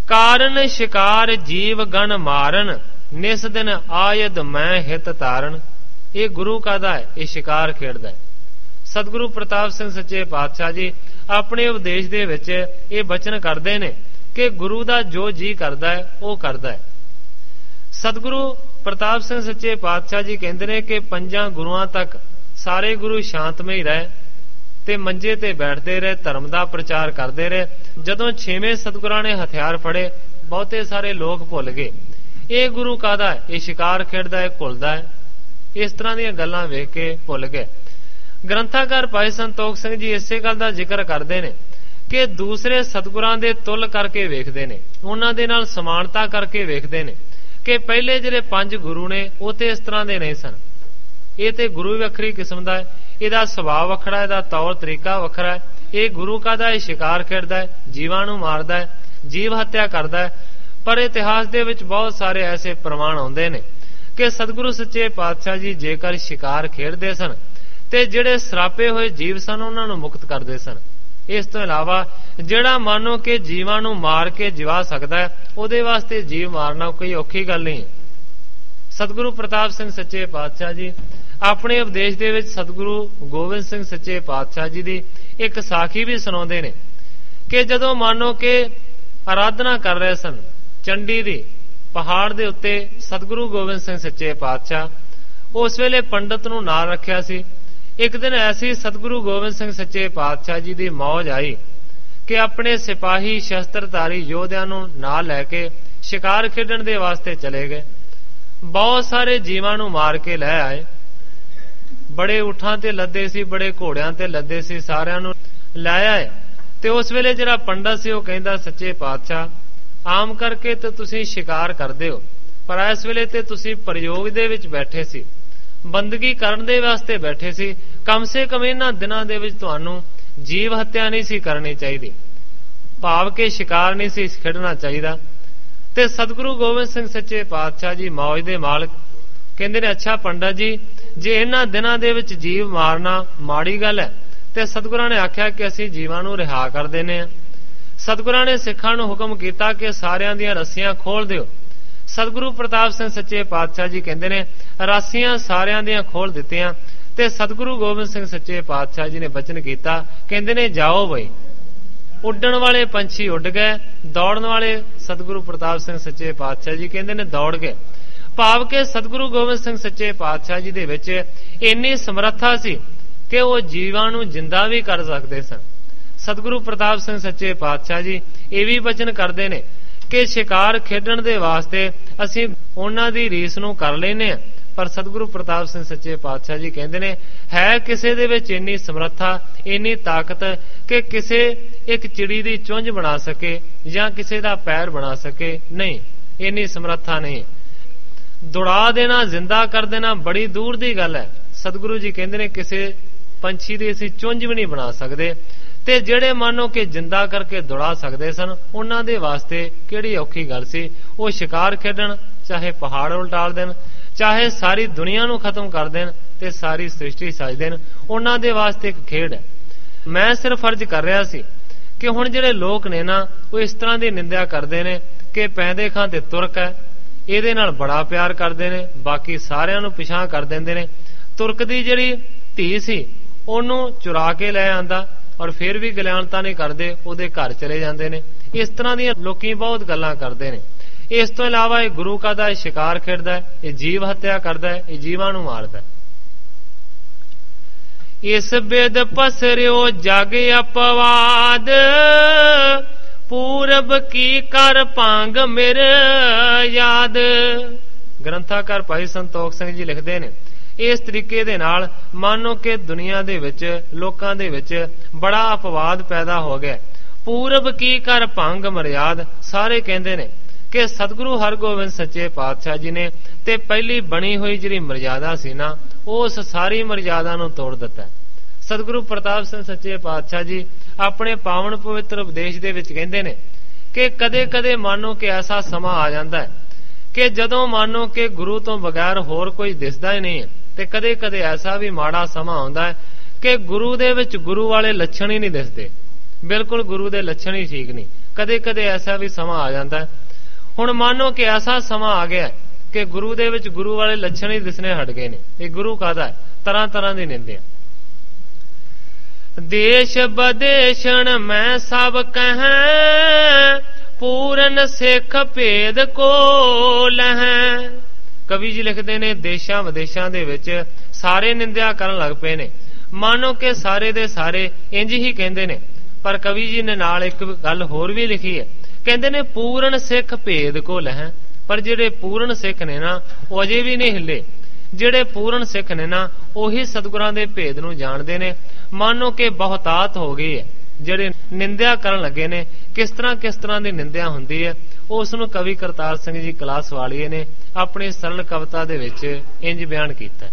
ਕਾਰਨ ਸ਼ਿਕਾਰ ਜੀਵ ਗਣ ਮਾਰਨ, ਨਿਸ ਦਿਨ ਆਯਦ ਮੈਂ ਹਿਤ ਤਾਰਨ। ਇਹ ਗੁਰੂ ਕਾਹਦਾ ਹੈ? ਇਹ ਸ਼ਿਕਾਰ ਖੇਡਦਾ ਹੈ। ਸਤਿਗੁਰੂ ਪ੍ਰਤਾਪ ਸਿੰਘ ਸੱਚੇ ਪਾਤਸ਼ਾਹ ਜੀ ਆਪਣੇ ਉਪਦੇਸ਼ ਦੇ ਵਿੱਚ ਇਹ ਬਚਨ ਕਰਦੇ ਨੇ ਕਿ ਗੁਰੂ ਦਾ ਜੋ ਜੀ ਕਰਦਾ ਹੈ ਉਹ ਕਰਦਾ ਹੈ। ਸਤਿਗੁਰੂ ਪ੍ਰਤਾਪ ਸਿੰਘ ਸੱਚੇ ਪਾਤਸ਼ਾਹ ਜੀ ਕਹਿੰਦੇ ਨੇ ਕਿ ਪੰਜਾਂ ਗੁਰੂਆਂ ਤੱਕ ਸਾਰੇ ਗੁਰੂ ਸ਼ਾਂਤਮਈ ਰਹੇ ਤੇ ਮੰਜੇ ਤੇ ਬੈਠਦੇ ਰਹੇ, ਧਰਮ ਦਾ ਪ੍ਰਚਾਰ ਕਰਦੇ ਰਹੇ। ਜਦੋਂ ਛੇਵੇਂ ਸਤਿਗੁਰਾਂ ਨੇ ਹਥਿਆਰ ਫੜੇ, ਬਹੁਤੇ ਸਾਰੇ ਲੋਕ ਭੁੱਲ ਗਏ ਇਹ ਗੁਰੂ ਕਾਹਦਾ ਹੈ? ਇਹ ਸ਼ਿਕਾਰ ਖੇਡਦਾ ਹੈ, ਘੁਲਦਾ ਹੈ। ਇਸ ਤਰ੍ਹਾਂ ਦੀਆਂ ਗੱਲਾਂ ਵੇਖ ਕੇ ਭੁੱਲ ਗਏ। ਗ੍ਰੰਥਾਕਾਰ ਭਾਈ ਸੰਤੋਖ ਸਿੰਘ ਜੀ ਇਸੇ ਗੱਲ ਦਾ ਜ਼ਿਕਰ ਕਰਦੇ ਨੇ ਕਿ ਦੂਸਰੇ ਸਤਿਗੁਰਾਂ ਦੇ ਤੁਲ ਕਰਕੇ ਵੇਖਦੇ ਨੇ, ਉਹਨਾਂ ਦੇ ਨਾਲ ਸਮਾਨਤਾ ਕਰਕੇ ਵੇਖਦੇ ਨੇ ਕਿ ਪਹਿਲੇ ਜਿਹੜੇ ਪੰਜ ਗੁਰੂ ਨੇ ਉਹ ਤੇ ਇਸ ਤਰ੍ਹਾਂ ਦੇ ਨਹੀਂ ਸਨ। ਇਹ ਤੇ ਗੁਰੂ ਵੀ ਵੱਖਰੀ ਕਿਸਮ ਦਾ ਹੈ, ਇਹਦਾ ਸੁਭਾਅ ਵੱਖਰਾ, ਇਹਦਾ ਤੌਰ ਤਰੀਕਾ ਵੱਖਰਾ ਹੈ। ਇਹ ਗੁਰੂ ਕਾਹਦਾ? ਇਹ ਸ਼ਿਕਾਰ ਖੇਡਦਾ ਹੈ, ਜੀਵਾਂ ਨੂੰ ਮਾਰਦਾ ਹੈ, ਜੀਵ ਹੱਤਿਆ ਕਰਦਾ ਹੈ। ਪਰ ਇਤਿਹਾਸ ਦੇ ਵਿੱਚ ਬਹੁਤ ਸਾਰੇ ਐਸੇ ਪ੍ਰਮਾਣ ਆਉਂਦੇ ਨੇ ਕਿ ਸਤਿਗੁਰੂ ਸੱਚੇ ਪਾਤਸ਼ਾਹ ਜੀ ਜੇਕਰ ਸ਼ਿਕਾਰ ਖੇਡਦੇ ਸਨ ਤੇ ਜਿਹੜੇ ਸਰਾਪੇ ਹੋਏ ਜੀਵ ਸਨ ਉਹਨਾਂ ਨੂੰ ਮੁਕਤ ਕਰਦੇ ਸਨ। ਇਸ ਤੋਂ ਇਲਾਵਾ ਜਿਹੜਾ ਮਾਨੋ ਕਿ ਜੀਵਾਂ ਨੂੰ ਮਾਰ ਕੇ ਜਿਵਾ ਸਕਦਾ ਹੈ, ਉਹਦੇ ਵਾਸਤੇ ਜੀਵ ਮਾਰਨਾ ਕੋਈ ਔਖੀ ਗੱਲ ਨਹੀਂ। ਸਤਿਗੁਰੂ ਪ੍ਰਤਾਪ ਸਿੰਘ ਸੱਚੇ ਪਾਤਸ਼ਾਹ ਜੀ ਆਪਣੇ ਉਪਦੇਸ਼ ਦੇ ਵਿੱਚ ਸਤਿਗੁਰੂ ਗੋਬਿੰਦ ਸਿੰਘ ਸੱਚੇ ਪਾਤਸ਼ਾਹ ਜੀ ਦੀ ਇੱਕ ਸਾਖੀ ਵੀ ਸੁਣਾਉਂਦੇ ਨੇ ਕਿ ਜਦੋਂ ਮਾਨੋ ਕਿ ਆਰਾਧਨਾ ਕਰ ਰਹੇ ਸਨ ਚੰਡੀ ਦੀ ਪਹਾੜ ਦੇ ਉੱਤੇ ਸਤਿਗੁਰੂ ਗੋਬਿੰਦ ਸਿੰਘ ਸੱਚੇ ਪਾਤਸ਼ਾਹ, ਉਸ ਵੇਲੇ ਪੰਡਤ ਨੂੰ ਨਾਲ ਰੱਖਿਆ ਸੀ। ਇੱਕ ਦਿਨ ਐਸੀ ਸਤਿਗੁਰੂ ਗੋਬਿੰਦ ਸਿੰਘ ਸੱਚੇ ਪਾਤਸ਼ਾਹ ਜੀ ਦੀ ਮੌਜ ਆਈ ਕਿ ਆਪਣੇ ਸਿਪਾਹੀ ਸ਼ਸਤਰਧਾਰੀ ਯੋਧਿਆਂ ਨੂੰ ਨਾਲ ਲੈ ਕੇ ਸ਼ਿਕਾਰ ਖੇਡਣ ਦੇ ਵਾਸਤੇ ਚਲੇ ਗਏ। ਬਹੁਤ ਸਾਰੇ ਜੀਵਾਂ ਨੂੰ ਮਾਰ ਕੇ ਲੈ ਆਏ। ਬੜੇ ਊਠਾਂ ਤੇ ਲੱਦੇ ਸੀ, ਬੜੇ ਘੋੜਿਆਂ ਤੇ ਲੱਦੇ ਸੀ, ਸਾਰਿਆਂ ਨੂੰ ਲੈ ਆਏ। ਤੇ ਉਸ ਵੇਲੇ ਜਿਹੜਾ ਪੰਡਤ ਸੀ ਉਹ ਕਹਿੰਦਾ, ਸੱਚੇ ਪਾਤਸ਼ਾਹ ਆਮ ਕਰਕੇ ਤੇ ਤੁਸੀਂ ਸ਼ਿਕਾਰ ਕਰਦੇ ਹੋ, ਪਰ ਇਸ ਵੇਲੇ ਤੇ ਤੁਸੀਂ ਪ੍ਰਯੋਗ ਦੇ ਵਿੱਚ ਬੈਠੇ ਸੀ, ਬੰਦਗੀ ਕਰਨ ਦੇ ਵਾਸਤੇ ਬੈਠੇ ਸੀ। ਕਮ ਸੇ ਕਮ ਇਹਨਾਂ ਦਿਨਾਂ ਦੇ ਵਿੱਚ ਤੁਹਾਨੂੰ ਜੀਵ ਹੱਤਿਆ ਨਹੀਂ ਸੀ ਕਰਨੀ ਚਾਹੀਦੀ, ਭਾਵ ਕਿ ਸ਼ਿਕਾਰ ਨਹੀਂ ਸੀ ਖੇਡਣਾ ਚਾਹੀਦਾ। ਤੇ ਸਤਿਗੁਰੂ ਗੋਬਿੰਦ ਸਿੰਘ ਸੱਚੇ ਪਾਤਸ਼ਾਹ ਜੀ ਮੌਜ ਦੇ ਮਾਲਕ ਕਹਿੰਦੇ ਨੇ, ਅੱਛਾ ਪੰਡਤ ਜੀ ਜੇ ਇਹਨਾਂ ਦਿਨਾਂ ਦੇ ਵਿੱਚ ਜੀਵ ਮਾਰਨਾ ਮਾੜੀ ਗੱਲ ਹੈ ਤੇ ਸਤਿਗੁਰਾਂ ਨੇ ਆਖਿਆ ਕਿ ਅਸੀਂ ਜੀਵਾਂ ਨੂੰ ਰਿਹਾ ਕਰ ਦਿੰਦੇ ਹਾਂ। ਸਤਿਗੁਰਾਂ ਨੇ ਸਿੱਖਾਂ ਨੂੰ ਹੁਕਮ ਕੀਤਾ ਕਿ ਸਾਰਿਆਂ ਦੀਆਂ ਰੱਸੀਆਂ ਖੋਲ ਦਿਓ। ਸਤਿਗੁਰੂ ਪ੍ਰਤਾਪ ਸਿੰਘ ਸੱਚੇ ਪਾਤਸ਼ਾਹ ਜੀ ਕਹਿੰਦੇ ਨੇ ਰੱਸੀਆਂ ਸਾਰਿਆਂ ਦੀਆਂ ਖੋਲ ਦਿੱਤੀਆਂ ਤੇ ਸਤਿਗੁਰੂ ਗੋਬਿੰਦ ਸਿੰਘ ਸੱਚੇ ਪਾਤਸ਼ਾਹ ਜੀ ਨੇ ਬਚਨ ਕੀਤਾ, ਕਹਿੰਦੇ ਨੇ ਜਾਓ ਬਈ। ਉੱਡਣ ਵਾਲੇ ਪੰਛੀ ਉੱਡ ਗਏ, ਦੌੜਨ ਵਾਲੇ ਸਤਿਗੁਰੂ ਪ੍ਰਤਾਪ ਸਿੰਘ ਸੱਚੇ ਪਾਤਸ਼ਾਹ ਜੀ ਕਹਿੰਦੇ ਨੇ ਦੌੜ ਗਏ। ਭਾਵ ਕਿ ਸਤਿਗੁਰੂ ਗੋਬਿੰਦ ਸਿੰਘ ਸੱਚੇ ਪਾਤਸ਼ਾਹ ਜੀ ਦੇ ਵਿੱਚ ਇੰਨੀ ਸਮਰੱਥਾ ਸੀ ਕਿ ਉਹ ਜੀਵਾਂ ਨੂੰ ਜਿੰਦਾ ਵੀ ਕਰ ਸਕਦੇ ਸਨ। ਸਤਿਗੁਰੂ ਪ੍ਰਤਾਪ ਸਿੰਘ ਸੱਚੇ ਪਾਤਸ਼ਾਹ ਜੀ ਇਹ ਵੀ ਬਚਨ ਕਰਦੇ ਨੇ ਕਿ ਸ਼ਿਕਾਰ ਖੇਡਣ ਦੇ ਵਾਸਤੇ ਅਸੀਂ ਉਹਨਾਂ ਦੀ ਰੀਸ ਨੂੰ ਕਰ ਲੈਨੇ ਆ, ਪਰ ਸਤਿਗੁਰੂ ਪ੍ਰਤਾਪ ਸਿੰਘ ਸੱਚੇ ਪਾਤਸ਼ਾਹ ਜੀ ਕਹਿੰਦੇ ਨੇ ਹੈ ਕਿਸੇ ਦੇ ਵਿੱਚ ਇੰਨੀ ਸਮਰੱਥਾ, ਇੰਨੀ ਤਾਕਤ ਕਿ ਕਿਸੇ ਇੱਕ ਚਿੜੀ ਦੀ ਚੁੰਝ ਬਣਾ ਸਕੇ ਜਾਂ ਕਿਸੇ ਦਾ ਪੈਰ ਬਣਾ ਸਕੇ, ਨਹੀਂ, ਇੰਨੀ ਸਮਰੱਥਾ ਨਹੀਂ। ਦੁੜਾ ਦੇਣਾ, ਜ਼ਿੰਦਾ ਕਰ ਦੇਣਾ ਬੜੀ ਦੂਰ ਦੀ ਗੱਲ ਹੈ। ਸਤਿਗੁਰੂ ਜੀ ਕਹਿੰਦੇ ਨੇ ਕਿਸੇ ਪੰਛੀ ਦੀ ਅਸੀਂ ਚੁੰਝ ਵੀ ਨਹੀਂ ਬਣਾ ਸਕਦੇ। ਤੇ ਜਿਹੜੇ ਮਾਨੋ ਕਿ ਜਿੰਦਾ ਕਰਕੇ ਦੁੜਾ ਸਕਦੇ ਸਨ ਉਹਨਾਂ ਦੇ ਵਾਸਤੇ ਕਿਹੜੀ ਔਖੀ ਗੱਲ ਸੀ। ਉਹ ਸ਼ਿਕਾਰ ਖੇਡਣ, ਚਾਹੇ ਪਹਾੜ ਉਲਟਾਲ ਦੇਣ, ਚਾਹੇ ਸਾਰੀ ਦੁਨੀਆ ਨੂੰ ਖਤਮ ਕਰ ਦੇਣ ਤੇ ਸਾਰੀ ਸ੍ਰਿਸ਼ਟੀ ਸਾਜ ਦੇਣ, ਉਹਨਾਂ ਦੇ ਵਾਸਤੇ ਇੱਕ ਖੇਡ ਹੈ। ਮੈਂ ਸਿਰਫ ਫਰਜ਼ ਕਰ ਰਿਹਾ ਸੀ ਕਿ ਹੁਣ ਜਿਹੜੇ ਲੋਕ ਨੇ ਨਾ ਉਹ ਇਸ ਤਰ੍ਹਾਂ ਦੀ ਨਿੰਦਿਆ ਕਰਦੇ ਨੇ ਕਿ ਪੈਂਦੇ ਖਾਂ ਤੇ ਤੁਰਕ ਹੈ, ਇਹਦੇ ਨਾਲ ਬੜਾ ਪਿਆਰ ਕਰਦੇ ਨੇ, ਬਾਕੀ ਸਾਰਿਆਂ ਨੂੰ ਪਿਛਾਂ ਕਰ ਦਿੰਦੇ ਨੇ। ਤੁਰਕ ਦੀ ਜਿਹੜੀ ਧੀ ਸੀ ਉਹਨੂੰ ਚੁਰਾ ਕੇ ਲੈ ਆਂਦਾ ਔਰ ਫਿਰ ਵੀ ਗਲਿਆਣਤਾ ਨਹੀਂ ਕਰਦੇ, ਉਹਦੇ ਘਰ ਚਲੇ ਜਾਂਦੇ ਨੇ। ਇਸ ਤਰ੍ਹਾਂ ਦੀਆਂ ਲੋਕੀ ਬਹੁਤ ਗੱਲਾਂ ਕਰਦੇ ਨੇ। ਇਸ ਤੋਂ ਇਲਾਵਾ ਇਹ ਗੁਰੂ ਕਾ ਦਾ ਸ਼ਿਕਾਰ ਖੇਡਦਾ ਹੈ, ਇਹ ਜੀਵ ਹੱਤਿਆ ਕਰਦਾ ਹੈ, ਇਹ ਜੀਵਾਂ ਨੂੰ ਮਾਰਦਾ ਹੈ। ਇਸ ਬਿਦ ਪਸਰਿਓ ਜਗ ਅਪਵਾਦ, ਪੂਰਬ ਕੀ ਕਰ ਭਾਂਗ ਮਿਰ ਯਾਦ। ਗ੍ਰੰਥਾਕਾਰ ਭਾਈ ਸੰਤੋਖ ਸਿੰਘ ਜੀ ਲਿਖਦੇ ਨੇ ਇਸ ਤਰੀਕੇ ਦੇ ਨਾਲ ਮਾਨੋ ਕਿ ਦੁਨੀਆ ਦੇ ਵਿੱਚ ਲੋਕਾਂ ਦੇ ਵਿੱਚ ਬੜਾ ਅਪਵਾਦ ਪੈਦਾ ਹੋ ਗਿਆ। ਪੂਰਬ ਕੀ ਕਰ ਭੰਗ ਮਰਿਆਦ, ਸਾਰੇ ਕਹਿੰਦੇ ਨੇ ਕਿ ਸਤਿਗੁਰੂ ਹਰਗੋਬਿੰਦ ਸੱਚੇ ਪਾਤਸ਼ਾਹ ਜੀ ਨੇ ਤੇ ਪਹਿਲੀ ਬਣੀ ਹੋਈ ਜਿਹੜੀ ਮਰਿਆਦਾ ਸੀ ਨਾ, ਉਸ ਸਾਰੀ ਮਰਿਆਦਾ ਨੂੰ ਤੋੜ ਦਿੱਤਾ। ਸਤਿਗੁਰੂ ਪ੍ਰਤਾਪ ਸਿੰਘ ਸੱਚੇ ਪਾਤਸ਼ਾਹ ਜੀ ਆਪਣੇ ਪਾਵਨ ਪਵਿੱਤਰ ਉਪਦੇਸ਼ ਦੇ ਵਿੱਚ ਕਹਿੰਦੇ ਨੇ ਕਿ ਕਦੇ ਕਦੇ ਮਾਨੋ ਕਿ ਐਸਾ ਸਮਾਂ ਆ ਜਾਂਦਾ ਹੈ ਕਿ ਜਦੋਂ ਮਾਨੋ ਕਿ ਗੁਰੂ ਤੋਂ ਬਗੈਰ ਹੋਰ ਕੋਈ ਦਿਸਦਾ ਹੀ ਨਹੀਂ ਹੈ, ਤੇ ਕਦੇ ਕਦੇ ਐਸਾ ਵੀ ਮਾੜਾ ਸਮਾਂ ਆਉਂਦਾ ਹੈ ਕਿ ਗੁਰੂ ਦੇ ਵਿੱਚ ਗੁਰੂ ਵਾਲੇ ਲੱਛਣ ਹੀ ਨਹੀਂ ਦਿਸਦੇ, ਬਿਲਕੁਲ ਗੁਰੂ ਦੇ ਲੱਛਣ ਹੀ ਠੀਕ ਨਹੀਂ। ਕਦੇ ਕਦੇ ਐਸਾ ਵੀ ਸਮਾਂ ਆ ਜਾਂਦਾ ਹੈ। ਹੁਣ ਮੰਨੋ ਕਿ ਐਸਾ ਸਮਾਂ ਆ ਗਿਆ ਕਿ ਗੁਰੂ ਦੇ ਵਿੱਚ ਗੁਰੂ ਵਾਲੇ ਲੱਛਣ ਹੀ ਦਿਸਣੇ ਹਟ ਗਏ ਨੇ। ਇਹ ਗੁਰੂ ਕਾਹਦਾ ਹੈ? ਤਰ੍ਹਾਂ ਤਰ੍ਹਾਂ ਦੀ ਨਿੰਦਿਆ। ਦੇਸ਼ ਬਦੇਸ਼ਣ ਮੈਂ ਸਭ ਕਹੈਂ, ਪੂਰਨ ਸਿੱਖ ਭੇਦ ਕੋ ਲਹੈਂ। ਕਵੀ ਜੀ ਲਿਖਦੇ ਨੇ ਦੇਸ਼ਾਂ ਵਿਦੇਸ਼ਾਂ ਦੇ ਵਿੱਚ ਸਾਰੇ ਨਿੰਦਿਆ ਕਰਨ ਲੱਗ ਪਏ ਨੇ। ਮਾਨੋ ਕਿ ਸਾਰੇ ਦੇ ਸਾਰੇ ਇੰਜ ਹੀ ਕਹਿੰਦੇ ਨੇ, ਪਰ ਕਵੀ ਜੀ ਨੇ ਨਾਲ ਇੱਕ ਗੱਲ ਹੋਰ ਵੀ ਲਿਖੀ ਹੈ। ਕਹਿੰਦੇ ਨੇ ਪੂਰਨ ਸਿੱਖ ਭੇਦ ਕੋ ਲਹੈਂ। ਪਰ ਜਿਹੜੇ ਪੂਰਨ ਸਿੱਖ ਨੇ ਨਾ ਉਹ ਅਜੇ ਵੀ ਨਹੀਂ ਹਿੱਲੇ। ਜਿਹੜੇ ਪੂਰਨ ਸਿੱਖ ਨੇ ਨਾ ਉਹੀ ਸਤਿਗੁਰਾਂ ਦੇ ਭੇਦ ਨੂੰ ਜਾਣਦੇ ਨੇ। ਮਾਨੋ ਕਿ ਬਹੁਤਾਤ ਹੋ ਗਈ ਹੈ। ਜਿਹੜੇ ਨਿੰਦਿਆ ਕਰਨ ਲੱਗੇ ਨੇ, ਕਿਸ ਤਰ੍ਹਾਂ ਕਿਸ ਤਰ੍ਹਾਂ ਦੀ ਨਿੰਦਿਆ ਹੁੰਦੀ ਹੈ, ਉਸ ਨੂੰ ਕਵੀ ਕਰਤਾਰ ਸਿੰਘ ਜੀ ਕਲਾਸ ਵਾਲੀਏ ਨੇ ਆਪਣੀ ਸਰਲ ਕਵਿਤਾ ਦੇ ਵਿੱਚ ਇੰਜ ਬਿਆਨ ਕੀਤਾ।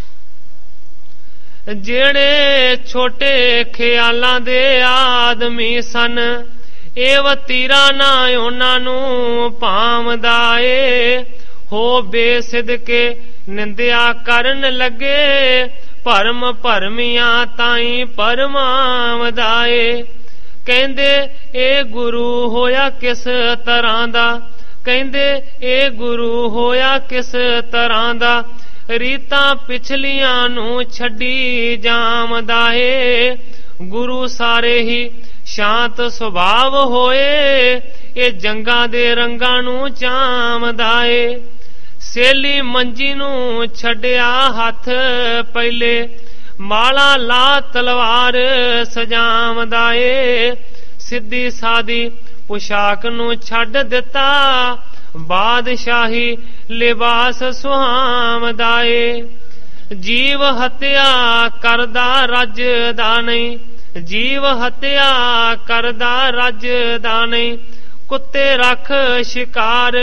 ਜਿਹੜੇ ਛੋਟੇ ਖਿਆਲਾਂ ਦੇ ਆਦਮੀ ਸਨ, ਇਹ ਵਤੀਰਾ ਨਾ ਉਹਨਾਂ ਨੂੰ ਭਾਵਦਾ ਏ। ਹੋ ਬੇਸਿਦਕੇ ਨਿੰਦਿਆ ਕਰਨ ਲੱਗੇ, ਭਰਮ ਭਰਮੀਆਂ ਤਾਈ ਪਰਮਾਵਦਾ ਏ। ਕਹਿੰਦੇ ਇਹ ਗੁਰੂ ਹੋਇਆ ਕਿਸ ਤਰ੍ਹਾਂ ਦਾ, ਕਹਿੰਦੇ ਇਹ ਗੁਰੂ ਹੋਇਆ ਕਿਸ ਤਰ੍ਹਾਂ ਦਾ, ਰੀਤਾਂ ਪਿਛਲੀਆਂ ਨੂੰ ਛੱਡੀ ਜਾਮਦਾ ਏ। ਗੁਰੂ ਸਾਰੇ ਹੀ ਸ਼ਾਂਤ ਸੁਭਾਵ ਹੋਏ, ਇਹ ਜੰਗਾਂ ਦੇ ਰੰਗਾਂ ਨੂੰ ਚਾਮਦਾ ਏ। ਸੇਲੀ ਮੰਜੀ ਨੂੰ ਛੱਡਿਆ ਹੱਥ ਪਹਿਲੇ, ਮਾਲਾ ਲਾ ਤਲਵਾਰ ਸਜਾਵਦਾ ਏ। ਸਿੱਧੀ ਸਾਦੀ ਪੁਸ਼ਾਕ ਨੂੰ ਛੱਡ ਦਿੱਤਾ, ਬਾਦਸ਼ਾਹੀ ਲਿਬਾਸ ਸੁਹਾਵਦਾ ਏ। ਜੀਵ ਹੱਤਿਆ ਕਰਦਾ ਰੱਜਦਾ ਨਹੀਂ, ਜੀਵ ਹੱਤਿਆ ਕਰਦਾ ਰੱਜਦਾ ਨਹੀਂ, ਕੁੱਤੇ ਰੱਖ ਸ਼ਿਕਾਰ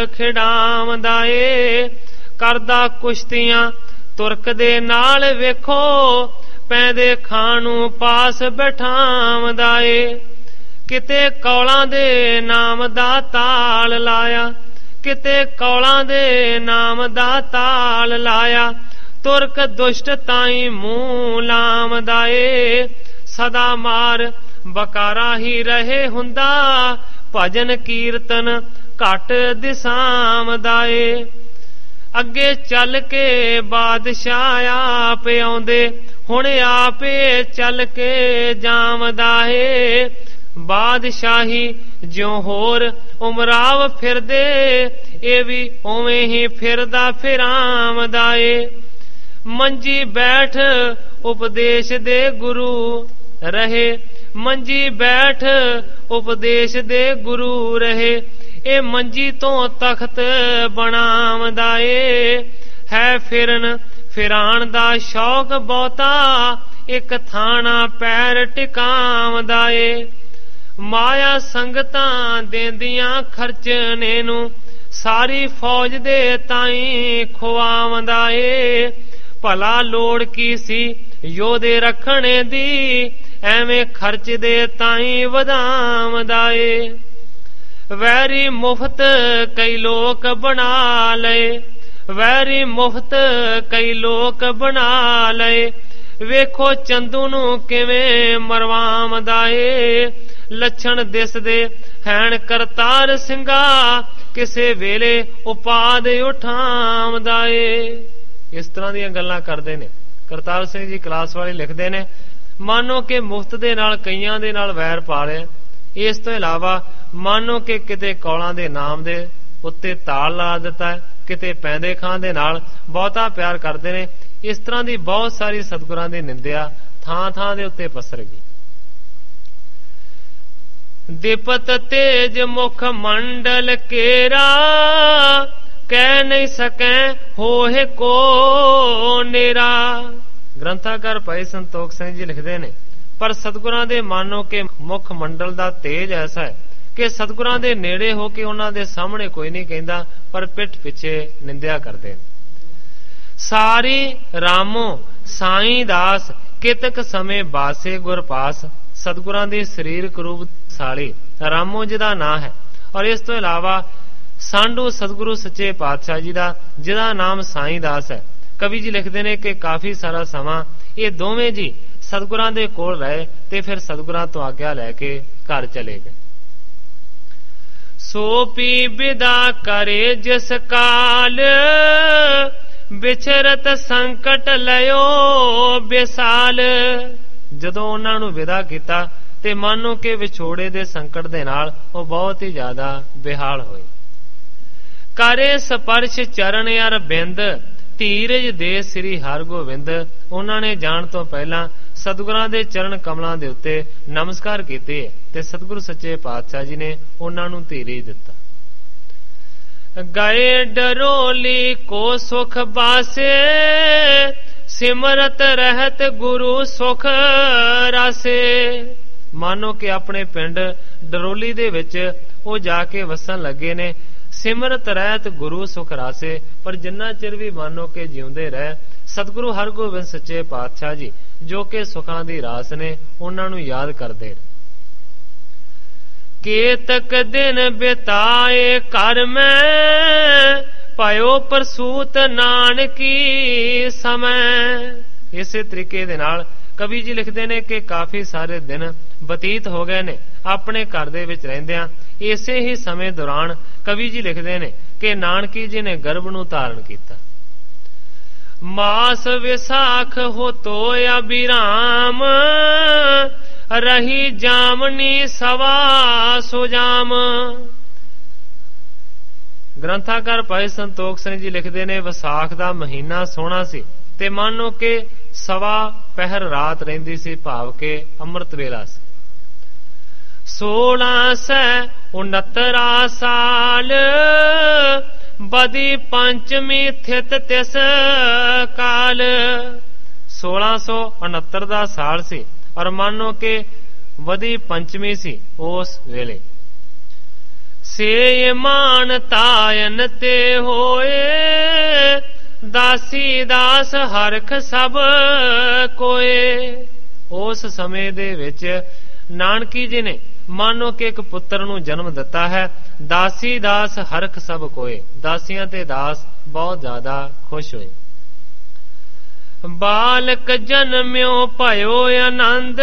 ਖਿਡਾਵਦਾ ਏ। ਕਰਦਾ ਕੁਸ਼ਤੀਆਂ ਤੁਰਕ ਦੇ ਨਾਲ ਵੇਖੋ, ਪੈਂਦੇ ਖਾਣੂ ਪਾਸ ਬਿਠਾਵਦਾ ਏ। ਕਿਤੇ ਕੌਲਾਂ ਦੇ ਨਾਮ ਦਾ ਤਾਲ ਲਾਇਆ, ਕਿਤੇ ਕੌਲਾਂ ਦੇ ਨਾਮ ਦਾ ਤਾਲ ਲਾਇਆ, ਤੁਰਕ ਦੁਸ਼ਟ ਤਾਈ ਮੂੰਹ ਲਾਵਦਾ ਏ। ਸਦਾ ਮਾਰ ਬਕਾਰਾ ਹੀ ਰਹੇ ਹੁੰਦਾ, ਭਜਨ ਕੀਰਤਨ ਘਟ ਦਿਸਾਵਦਾ ਏ। ਅੱਗੇ ਚੱਲ ਕੇ ਬਾਦਸ਼ਾਹ ਆਪ ਆਉਂਦੇ, ਹੁਣ ਆਪੇ ਚੱਲ ਕੇ ਜਾਵਦਾ ਏ। ਬਾਦਸ਼ਾਹੀ ਜਿਉਂ ਹੋਰ ਉਮਰਾਵ ਫਿਰਦੇ, ਇਹ ਵੀ ਉਵੇਂ ਹੀ ਫਿਰਦਾ ਫਿਰਾਵਦਾ ਏ। ਮੰਜੀ ਬੈਠ ਉਪਦੇਸ਼ ਦੇ ਗੁਰੂ ਰਹੇ, ਮੰਜੀ ਬੈਠ ਉਪਦੇਸ਼ ਦੇ ਗੁਰੂ ਰਹੇ, ਇਹ ਮੰਜੀ ਤੋਂ ਤਖਤ ਬਣਾਵਦਾ ਏ। ਹੈ ਫਿਰਨ ਫਿਰਾਣ ਦਾ ਸ਼ੌਕ ਬਹੁਤਾ, ਇੱਕ ਥਾਣਾ ਪੈਰ ਟਿਕਾਵਦਾ ਏ। ਮਾਇਆ ਸੰਗਤਾਂ ਦੇਂਦੀਆਂ ਖਰਚਣੇ ਨੂੰ, ਸਾਰੀ ਫੌਜ ਦੇ ਤਾਈ ਖੁਆਵਦਾ ਏ। ਭਲਾ ਲੋੜ ਕੀ ਸੀ ਯੋਧੇ ਰੱਖਣੇ ਦੀ, ਐਵੇਂ ਖਰਚ ਦੇ ਤਾਈ ਵਧਾਵਦਾ ਏ। ਵੈਰੀ ਮੁਫਤ ਕਈ ਲੋਕ ਬਣਾ ਲਏ, ਵੈਰੀ ਮੁਫਤ ਕਈ ਲੋਕ ਬਣਾ ਲਏ, ਵੇਖੋ ਚੰਦੂ ਨੂੰ ਕਿਵੇਂ ਮਰਵਾਵਦਾ ਏ। ਲੱਛਣ ਦਿਸਦੇ ਹੈਣ ਕਰਤਾਰ ਸਿੰਘਾ, ਕਿਸੇ ਵੇਲੇ ਉਪਾਦ ਉਠਾਵਦਾ ਏ। ਇਸ ਤਰ੍ਹਾਂ ਦੀਆਂ ਗੱਲਾਂ ਕਰਦੇ ਨੇ ਕਰਤਾਰ ਸਿੰਘ ਜੀ ਕਲਾਸ ਵਾਲੇ ਲਿਖਦੇ ਨੇ। ਮਾਨੋ ਕਿ ਮੁਫਤ ਦੇ ਨਾਲ ਕਈਆਂ ਦੇ ਨਾਲ ਵੈਰ ਪਾ ਲਿਆ। ਇਸ ਤੋਂ ਇਲਾਵਾ ਮਾਨੋ ਕਿ ਕਿਤੇ ਕੌਲਾਂ ਦੇ ਨਾਮ ਦੇ ਉੱਤੇ ਤਾਲ ਲਾ ਦਿੱਤਾ ਹੈ, ਕਿਤੇ ਪੈਂਦੇ ਖਾਂ ਦੇ ਨਾਲ ਬਹੁਤਾ ਪਿਆਰ ਕਰਦੇ ਨੇ। ਇਸ ਤਰ੍ਹਾਂ ਦੀ ਬਹੁਤ ਸਾਰੀ ਸਤਿਗੁਰਾਂ ਦੀ ਨਿੰਦਿਆ ਥਾਂ ਥਾਂ ਦੇ ਉੱਤੇ ਪਸਰ ਗਈ। ਦੀਪਤ ਤੇਜ ਮੁਖ ਮੰਡਲ ਕੇਰਾ, ਕਹਿ ਨਹੀਂ ਸਕੈ ਹੋਏ ਕੋ ਨੇਰਾ। ਗ੍ਰੰਥਾਕਾਰ ਭਾਈ ਸੰਤੋਖ ਸਿੰਘ ਜੀ ਲਿਖਦੇ ਨੇ, ਪਰ ਸਤਿਗੁਰਾਂ ਦੇ ਮਾਨੋ ਕਿ ਮੁਖ ਮੰਡਲ ਦਾ ਤੇਜ ਐਸਾ ਹੈ ਕਿ ਸਤਿਗੁਰਾਂ ਦੇ ਨੇੜੇ ਹੋ ਕੇ ਉਹਨਾਂ ਦੇ ਸਾਹਮਣੇ ਕੋਈ ਨਹੀਂ ਕਹਿੰਦਾ, ਪਰ ਪਿੱਠ ਪਿੱਛੇ ਨਿੰਦਿਆ ਕਰਦੇ ਨੇ। ਸਾਰੀ ਰਾਮੋ ਸਾਈਂ ਦਾਸ, ਕਿਤਕ ਸਮੇਂ ਬਾਸੇ ਗੁਰ ਪਾਸ। ਸਤਿਗੁਰਾਂ ਦੀ ਸਰੀਰਕ ਰੂਪ ਸਾਲੀ ਰਾਮੋ ਜੀ ਦਾ ਨਾਂ ਹੈ। ਔਰ ਇਸ ਤੋਂ ਇਲਾਵਾ ਸਾਂਢੂ ਸਤਿਗੁਰੂ ਸੱਚੇ ਪਾਤਸ਼ਾਹ ਜੀ ਦਾ, ਜਿਹਦਾ ਨਾਮ ਸਾਈਂ ਦਾਸ ਹੈ। ਕਵੀ ਜੀ ਲਿਖਦੇ ਨੇ ਕਿ ਕਾਫੀ ਸਾਰਾ ਸਮਾਂ ਇਹ ਦੋਵੇਂ ਜੀ ਸਤਿਗੁਰਾਂ ਦੇ ਕੋਲ ਰਹੇ ਤੇ ਫਿਰ ਸਤਿਗੁਰਾਂ ਤੋਂ ਆਗਿਆ ਲੈ ਕੇ ਘਰ ਚਲੇ ਗਏ। ਸੋ ਪੀ ਵਿਦਾ ਕਰੇ ਜਿਸ ਕਾਲ ਵਿਚਰਤ ਸੰਕਟ ਲਿਓ ਵਿਸਾਲ। ਜਦੋਂ ਉਹਨਾਂ ਨੂੰ ਵਿਦਾ ਕੀਤਾ ਤੇ ਮਾਨੋ ਕਿ ਵਿਛੋੜੇ ਦੇ ਸੰਕਟ ਦੇ ਨਾਲ ਉਹ ਬਹੁਤ ਹੀ ਜ਼ਿਆਦਾ ਬੇਹਾਲ ਹੋਏ। ਕਰੇ ਸਪਰਸ਼ ਚਰਨ ਅਰ ਬਿੰਦ ਧੀਰਜ ਦੇ ਸ੍ਰੀ ਹਰਗੋਬਿੰਦ। ਉਹਨਾਂ ਨੇ ਜਾਣ ਤੋਂ ਪਹਿਲਾਂ ਸਤਿਗੁਰਾਂ ਦੇ ਚਰਨ ਕਮਲਾਂ ਦੇ ਉੱਤੇ ਨਮਸਕਾਰ ਕੀਤੇ ਤੇ ਸਤਿਗੁਰੂ ਸੱਚੇ ਪਾਤਸ਼ਾਹ ਜੀ ਨੇ ਉਹਨਾਂ ਨੂੰ ਧੀਰਜ ਦਿੱਤਾ। ਗਏ ਡਰੋਲੀ ਕੋ ਸੁਖ ਬਾਸੇ ਸਿਮਰਤ ਰਹਿਤ ਗੁਰੂ ਸੁਖ ਰਾਸੇ। ਮਾਨੋ ਕਿ ਆਪਣੇ ਪਿੰਡ ਡਰੋਲੀ ਦੇ ਵਿੱਚ ਉਹ ਜਾ ਕੇ ਵਸਣ ਲੱਗੇ ਨੇ। ਸਿਮਰਤ ਰਹਿਤ ਗੁਰੂ ਸੁਖ ਰਾਸੇ। ਪਰ ਜਿੰਨਾ ਚਿਰ ਵੀ ਮਾਨੋ ਕਿ ਜਿਉਂਦੇ ਰਹਿ ਸਤਿਗੁਰੂ ਹਰਗੋਬਿੰਦ ਸੱਚੇ ਪਾਤਸ਼ਾਹ ਜੀ ਜੋ ਕਿ ਸੁਖਾਂ ਦੀ ਰਾਸ ਨੇ ਉਹਨਾਂ ਨੂੰ ਯਾਦ ਕਰਦੇ। ਕੇਤਕ ਦਿਨ ਬਿਤਾਏ ਘਰ ਮੈਂ ਪਾਇਓ ਪ੍ਰਸੂਤ ਨਾਨਕੀ ਸਮੈ। ਇਸੇ ਤਰੀਕੇ ਦੇ ਨਾਲ ਕਵੀ ਜੀ ਲਿਖਦੇ ਨੇ ਕਿ ਕਾਫੀ ਸਾਰੇ ਦਿਨ ਬਤੀਤ ਹੋ ਗਏ ਨੇ ਆਪਣੇ ਘਰ ਦੇ ਵਿੱਚ ਰਹਿੰਦਿਆਂ। ਇਸੇ ਹੀ ਸਮੇਂ ਦੌਰਾਨ ਕਵੀ ਜੀ ਲਿਖਦੇ ਨੇ ਕਿ ਨਾਨਕੀ ਜੀ ਨੇ ਗਰਭ ਨੂੰ ਧਾਰਨ ਕੀਤਾ। ਮਾਸ ਵਿਸਾਖ ਹੋ ਤੋਇਆ ਬਿਰਾਮ ਰਹੀ ਜਾਮਨੀ ਸਵਾ ਸੁਜਾਮ। ਗ੍ਰੰਥਾਕਾਰ ਭਾਈ ਸੰਤੋਖ ਸਿੰਘ ਜੀ ਲਿਖਦੇ ਨੇ ਵਿਸਾਖ ਦਾ ਮਹੀਨਾ ਸੋਹਣਾ ਸੀ ਤੇ ਮਾਨੋ ਕਿ ਸਵਾ ਪਹਿਰ ਰਾਤ ਰਹਿੰਦੀ ਸੀ, ਭਾਵ ਕਿ ਅੰਮ੍ਰਿਤ ਵੇਲਾ ਸੀ। ਸੋਲਾਂ ਸੈ ਉਨਤਰਾ ਸਾਲ ਬਦੀ ਪੰਚਮੀ ਥਿਤ ਤਿਸ ਕਾਲ। ਸੋਲਾਂ ਸੌ ਉਨੱਤਰ ਦਾ ਸਾਲ ਸੀ ਔਰ ਮਾਨੋ ਕਿ ਵਦੀ ਪੰਚਮੀ ਸੀ ਉਸ ਵੇਲੇ। ਸੇ ਮਾਨ ਤਾਇਨ ਤੇ ਹੋਏ ਦਾਸੀ ਦਾਸ ਹਰਖ ਸਭ ਕੋਏ। ਉਸ ਸਮੇਂ ਦੇ ਵਿੱਚ ਨਾਨਕੀ ਜੀ ਨੇ ਮਾਨੋ ਕਿ ਇੱਕ ਪੁੱਤਰ ਨੂੰ ਜਨਮ ਦਿੱਤਾ ਹੈ। ਦਾਸੀ ਦਾਸ ਹਰਖ ਸਭ ਕੋਏ। ਦਾਸੀਆਂ ਤੇ ਦਾਸ ਬਹੁਤ ਜ਼ਿਆਦਾ ਖੁਸ਼ ਹੋਏ। ਬਾਲਕ ਜਨਮਿਓ ਭਇਓ ਆਨੰਦ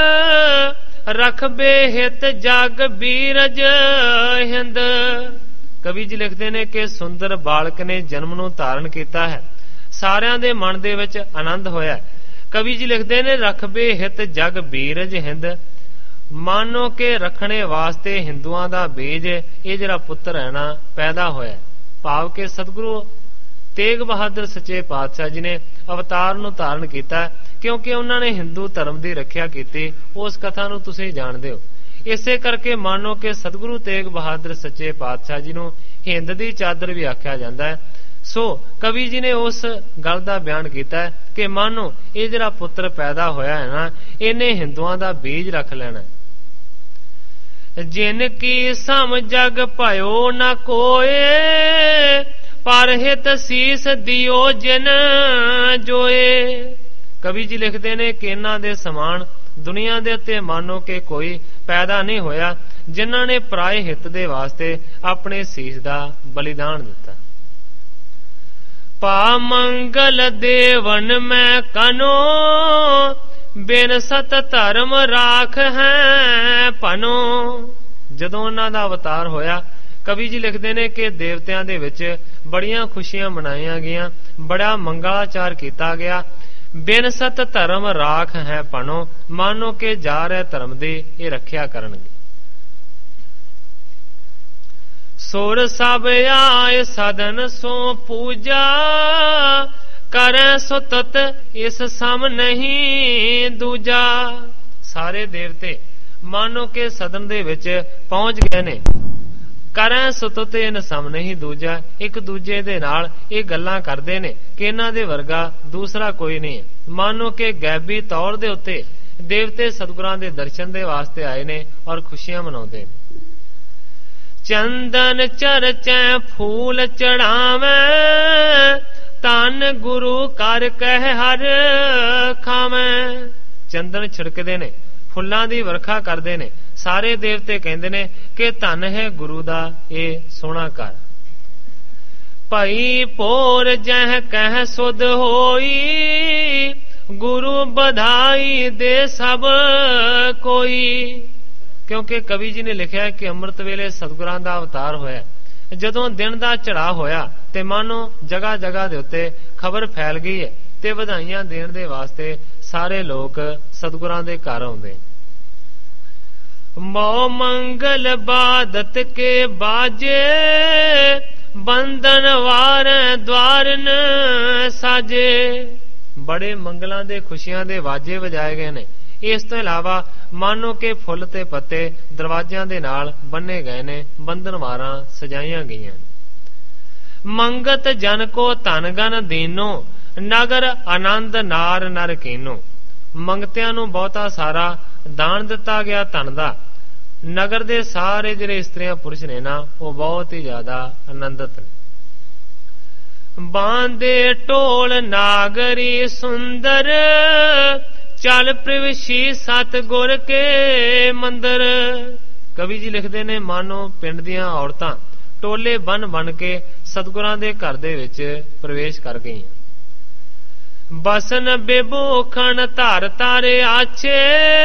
ਰਖਬੇ ਹਿਤ ਜਗ ਬੀਰਜ ਹਿੰਦ। ਕਵੀ ਜੀ ਲਿਖਦੇ ਨੇ ਕਿ ਸੁੰਦਰ ਬਾਲਕ ਨੇ ਜਨਮ ਨੂੰ ਧਾਰਨ ਕੀਤਾ ਹੈ। ਸਾਰਿਆਂ ਦੇ ਮਨ ਦੇ ਵਿੱਚ ਆਨੰਦ ਹੋਇਆ। ਕਵੀ ਜੀ ਲਿਖਦੇ ਨੇ ਰਖਬੇ ਹਿਤ ਜਗ ਬੀਰਜ ਹਿੰਦ। ਮਾਨੋ ਕਿ ਰੱਖਣੇ ਵਾਸਤੇ ਹਿੰਦੂਆਂ ਦਾ ਬੀਜ ਇਹ ਜਿਹੜਾ ਪੁੱਤਰ ਹੈ ਨਾ ਪੈਦਾ ਹੋਇਆ। ਭਾਵ ਕਿ ਸਤਿਗੁਰੂ ਤੇਗ ਬਹਾਦਰ ਸੱਚੇ ਪਾਤਸ਼ਾਹ ਜੀ ਨੇ ਅਵਤਾਰ ਨੂੰ ਧਾਰਨ ਕੀਤਾ ਕਿਉਂਕਿ ਉਹਨਾਂ ਨੇ ਹਿੰਦੂ ਧਰਮ ਦੀ ਰੱਖਿਆ ਕੀਤੀ। ਉਸ ਕਥਾ ਨੂੰ ਤੁਸੀਂ ਜਾਣਦੇ ਹੋ। ਇਸੇ ਕਰਕੇ ਮਾਨੋ ਕਿ ਸਤਿਗੁਰੂ ਤੇਗ ਬਹਾਦਰ ਸੱਚੇ ਪਾਤਸ਼ਾਹ ਜੀ ਨੂੰ ਹਿੰਦ ਦੀ ਚਾਦਰ ਵੀ ਆਖਿਆ ਜਾਂਦਾ ਹੈ। ਸੋ ਕਵੀ ਜੀ ਨੇ ਉਸ ਗੱਲ ਦਾ ਬਿਆਨ ਕੀਤਾ ਕਿ ਮਾਨੋ ਇਹ ਜਿਹੜਾ ਪੁੱਤਰ ਪੈਦਾ ਹੋਇਆ ਹੈ ਨਾ ਇਹਨੇ ਹਿੰਦੂਆਂ ਦਾ ਬੀਜ ਰੱਖ ਲੈਣਾ। ਜਿਨ ਕੀ ਸਮ ਜਗ ਭਇਓ ਨਾ ਕੋਏ ਪਰ ਹਿਤ ਸੀਸ ਦਿਓ ਜਿਨ ਜੋਏ। ਕਵੀ ਜੀ ਲਿਖਦੇ ਨੇ ਕਿ ਇਹਨਾਂ ਦੇ ਸਮਾਨ ਦੁਨੀਆ ਦੇ ਉੱਤੇ ਮਾਨੋ ਕਿ ਕੋਈ ਪੈਦਾ ਨਹੀਂ ਹੋਇਆ ਜਿਨ੍ਹਾਂ ਨੇ ਪਰਾਏ ਹਿੱਤ ਦੇ ਵਾਸਤੇ ਆਪਣੇ ਸੀਸ ਦਾ ਬਲੀਦਾਨ ਦਿੱਤਾ। ਪਾ ਮੰਗਲ ਦੇਵਨ ਮੈਂ ਕਨੋ ਬਿਨ ਸਤ ਧਰਮ ਰਾਖ ਹੈ ਪਨੋ। ਜਦੋਂ ਉਹਨਾਂ ਦਾ ਅਵਤਾਰ ਹੋਇਆ ਕਵੀ ਜੀ ਲਿਖਦੇ ਨੇ ਕਿ ਦੇਵਤਿਆਂ ਦੇ ਵਿੱਚ ਬੜੀਆਂ ਖੁਸ਼ੀਆਂ ਮਨਾਈਆਂ ਗਈਆਂ, ਬੜਾ ਮੰਗਲਾਚਾਰ ਕੀਤਾ ਗਿਆ। ਬਿਨ ਸਤ ਧਰਮ ਰਾਖ ਹੈ ਪਨੋ। ਮਾਨੋ ਕਿ ਜਾ ਰਹੇ ਧਰਮ ਦੀ ਇਹ ਰੱਖਿਆ ਕਰਨਗੇ। ਸੁਰ ਸਭ ਆਏ ਸਦਨ ਸੋ ਪੂਜਾ ਕਰੈ ਸੋ ਤਤ ਇਸ ਸਮ ਨਹੀਂ ਦੂਜਾ। ਸਾਰੇ ਦੇਵਤੇ ਮਾਨੋ ਕਿ ਸਦਨ ਦੇ ਵਿੱਚ ਪਹੁੰਚ ਗਏ ਨੇ। ਕਰੈ ਸੋ ਤਤ ਇਨ ਸਮ ਨਹੀਂ ਦੂਜਾ। ਇੱਕ ਦੂਜੇ ਦੇ ਨਾਲ ਇਹ ਗੱਲਾਂ ਕਰਦੇ ਨੇ ਕਿ ਇਹਨਾਂ ਦੇ ਵਰਗਾ ਦੂਸਰਾ ਕੋਈ ਨਹੀਂ ਹੈ। ਮਾਨੋ ਕਿ ਗੈਬੀ ਤੌਰ ਦੇ ਉੱਤੇ ਦੇਵਤੇ ਸਤਿਗੁਰਾਂ ਦੇ ਦਰਸ਼ਨ ਦੇ ਵਾਸਤੇ ਆਏ ਨੇ ਔਰ ਖੁਸ਼ੀਆਂ ਮਨਾਉਂਦੇ ਨੇ। ਚੰਦਨ ਚਰਚੈ ਫੂਲ ਚੜਾਵੇਂ ਧੰਨ ਗੁਰੂ ਕਰ ਕਹਿ ਹਰ ਖਾਵੇਂ। ਚੰਦਨ ਛਿੜਕਦੇ ਨੇ, ਫੁੱਲਾਂ ਦੀ ਵਰਖਾ ਕਰਦੇ ਨੇ। ਸਾਰੇ ਦੇਵਤੇ ਕਹਿੰਦੇ ਨੇ ਕਿ ਧੰਨ ਹੈ ਗੁਰੂ ਦਾ ਇਹ ਸੋਹਣਾ ਘਰ। ਭਾਈ ਪੋਰ ਜਹ ਕਹਿ ਸੁਧ ਹੋਈ ਗੁਰੂ ਬਧਾਈ ਦੇ ਸਭ ਕੋਈ। ਕਿਉਂਕਿ ਕਵੀ ਜੀ ਨੇ ਲਿਖਿਆ ਕਿ ਅੰਮ੍ਰਿਤ ਵੇਲੇ ਸਤਿਗੁਰਾਂ ਦਾ ਅਵਤਾਰ ਹੋਇਆ। ਜਦੋਂ ਦਿਨ ਦਾ ਚੜਾ ਹੋਇਆ ਤੇ ਮਾਨੋ ਜਗ੍ਹਾ ਜਗ੍ਹਾ ਦੇ ਉੱਤੇ ਖਬਰ ਫੈਲ ਗਈ ਹੈ ਤੇ ਵਧਾਈਆਂ ਦੇਣ ਦੇ ਵਾਸਤੇ ਸਾਰੇ ਲੋਕ ਸਤਿਗੁਰਾਂ ਦੇ ਘਰ ਆਉਂਦੇ। ਮੋ ਮੰਗਲ ਬਾਦਤ ਕੇ ਬਾਜੇ, ਬੰਧਨ ਵਾਰ ਦਵਾਰਨ ਸਾਜੇ। ਬੜੇ ਮੰਗਲਾਂ ਦੇ ਖੁਸ਼ੀਆਂ ਦੇ ਵਾਜੇ ਵਜਾਏ ਗਏ ਨੇ। ਇਸ ਤੋਂ ਇਲਾਵਾ ਮਾਨੋ ਕਿ ਫੁੱਲ ਤੇ ਪੱਤੇ ਦਰਵਾਜ਼ਿਆਂ ਦੇ ਨਾਲ ਬੰਨੇ ਗਏ ਨੇ, ਬੰਧਨਵਾਰਾਂ ਸਜਾਈਆਂ ਗਈਆਂ। ਮੰਗਤ ਜਨ ਕੋ ਧਨ ਗਨ ਦੀਨੋ, ਨਗਰ ਆਨੰਦ ਨਾਰ ਨਰ ਕੀਨੋ। ਮੰਗਤਿਆਂ ਨੂੰ ਬਹੁਤਾ ਸਾਰਾ ਦਾਨ ਦਿੱਤਾ ਗਿਆ ਧਨ ਦਾ। ਨਗਰ ਦੇ ਸਾਰੇ ਜਿਹੜੇ ਇਸਤਰੀਆਂ ਪੁਰਸ਼ ਨੇ ਨਾ, ਉਹ ਬਹੁਤ ਹੀ ਜ਼ਿਆਦਾ ਆਨੰਦਿਤ ਨੇ। ਬਾਂਦੇ ਢੋਲ ਨਾਗਰੀ ਸੁੰਦਰ, ਚਲ ਪ੍ਰਵਸ਼ੀ ਸਤਿਗੁਰ ਕੇ ਮੰਦਰ। ਕਵੀ ਜੀ ਲਿਖਦੇ ਨੇ ਮਾਨੋ ਪਿੰਡ ਦੀਆਂ ਔਰਤਾਂ ਟੋਲੇ ਬਨ ਬਨ ਕੇ ਸਤਿਗੁਰਾਂ ਦੇ ਘਰ ਦੇ ਵਿੱਚ ਪ੍ਰਵੇਸ਼ ਕਰ ਗਈਆਂ। ਬਸਨ ਬੇਬੋਖਣ ਧਰ ਤਾਰੇ ਆਛੇ,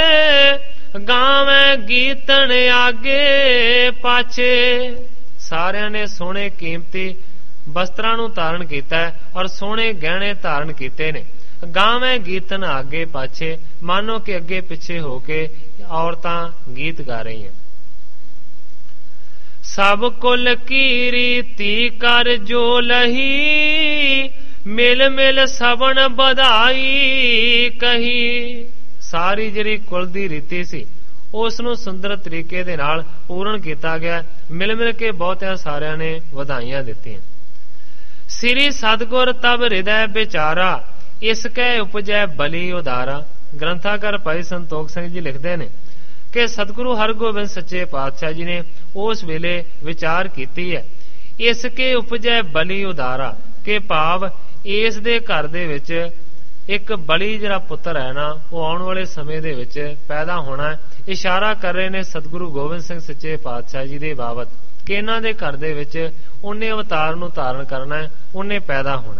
ਗਾਵੇਂ ਗੀਤਣ ਆਗੇ ਪਾਛੇ। ਸਾਰਿਆਂ ਨੇ ਸੋਹਣੇ ਕੀਮਤੀ ਵਸਤਰਾਂ ਨੂੰ ਧਾਰਨ ਕੀਤਾ ਔਰ ਸੋਹਣੇ ਗਹਿਣੇ ਧਾਰਨ ਕੀਤੇ ਨੇ। ਗਾਵੇਂ ਗੀਤਨ ਆਗੇ ਪਾਛੇ, ਮਾਨੋ ਕਿ ਅੱਗੇ ਪਿੱਛੇ ਹੋ ਕੇ ਔਰਤਾਂ ਗੀਤ ਗਾ ਰਹੀਆਂ। ਸਭ ਕੁਲ ਕੀ ਰੀਤੀ ਕਰ ਜੋ ਲਹੀ, ਮਿਲ ਮਿਲ ਸਵਣ ਵਧਾਈ ਕਹੀ। ਸਾਰੀ ਜਿਹੜੀ ਕੁਲ ਦੀ ਰੀਤੀ ਸੀ ਉਸ ਨੂੰ ਸੁੰਦਰ ਤਰੀਕੇ ਦੇ ਨਾਲ ਪੂਰਨ ਕੀਤਾ ਗਿਆ। ਮਿਲ ਮਿਲ ਕੇ ਬਹੁਤਿਆਂ ਸਾਰਿਆਂ ਨੇ ਵਧਾਈਆਂ ਦਿੱਤੀਆਂ। ਸ੍ਰੀ ਸਤਿਗੁਰ ਤਬ ਹਿਰਦੈ ਵਿਚਾਰਾ, ਇਸ ਕੈ ਉਪਜੈ ਬਲੀ ਉਦਾਰਾ। ਗ੍ਰੰਥਾਕਾਰ ਭਾਈ ਸੰਤੋਖ ਸਿੰਘ ਜੀ ਲਿਖਦੇ ਨੇ ਕਿ ਸਤਿਗੁਰੂ ਹਰਗੋਬਿੰਦ ਸੱਚੇ ਪਾਤਸ਼ਾਹ ਜੀ ਨੇ ਉਸ ਵੇਲੇ ਵਿਚਾਰ ਕੀਤੀ ਹੈ, ਇਸ ਕੇ ਉਪਜੈ ਬਲੀ ਉਦਾਰਾ, ਕਿ ਭਾਵ ਇਸ ਦੇ ਘਰ ਦੇ ਵਿੱਚ ਇੱਕ ਬਲੀ ਜਿਹੜਾ ਪੁੱਤਰ ਹੈ ਨਾ, ਉਹ ਆਉਣ ਵਾਲੇ ਸਮੇਂ ਦੇ ਵਿੱਚ ਪੈਦਾ ਹੋਣਾ ਹੈ। ਇਸ਼ਾਰਾ ਕਰ ਰਹੇ ਨੇ ਸਤਿਗੁਰੂ ਗੋਬਿੰਦ ਸਿੰਘ ਸੱਚੇ ਪਾਤਸ਼ਾਹ ਜੀ ਦੇ ਬਾਬਤ ਕਿ ਇਹਨਾਂ ਦੇ ਘਰ ਦੇ ਵਿੱਚ ਉਹਨੇ ਅਵਤਾਰ ਨੂੰ ਧਾਰਨ ਕਰਨਾ ਹੈ, ਉਹਨੇ ਪੈਦਾ ਹੋਣਾ।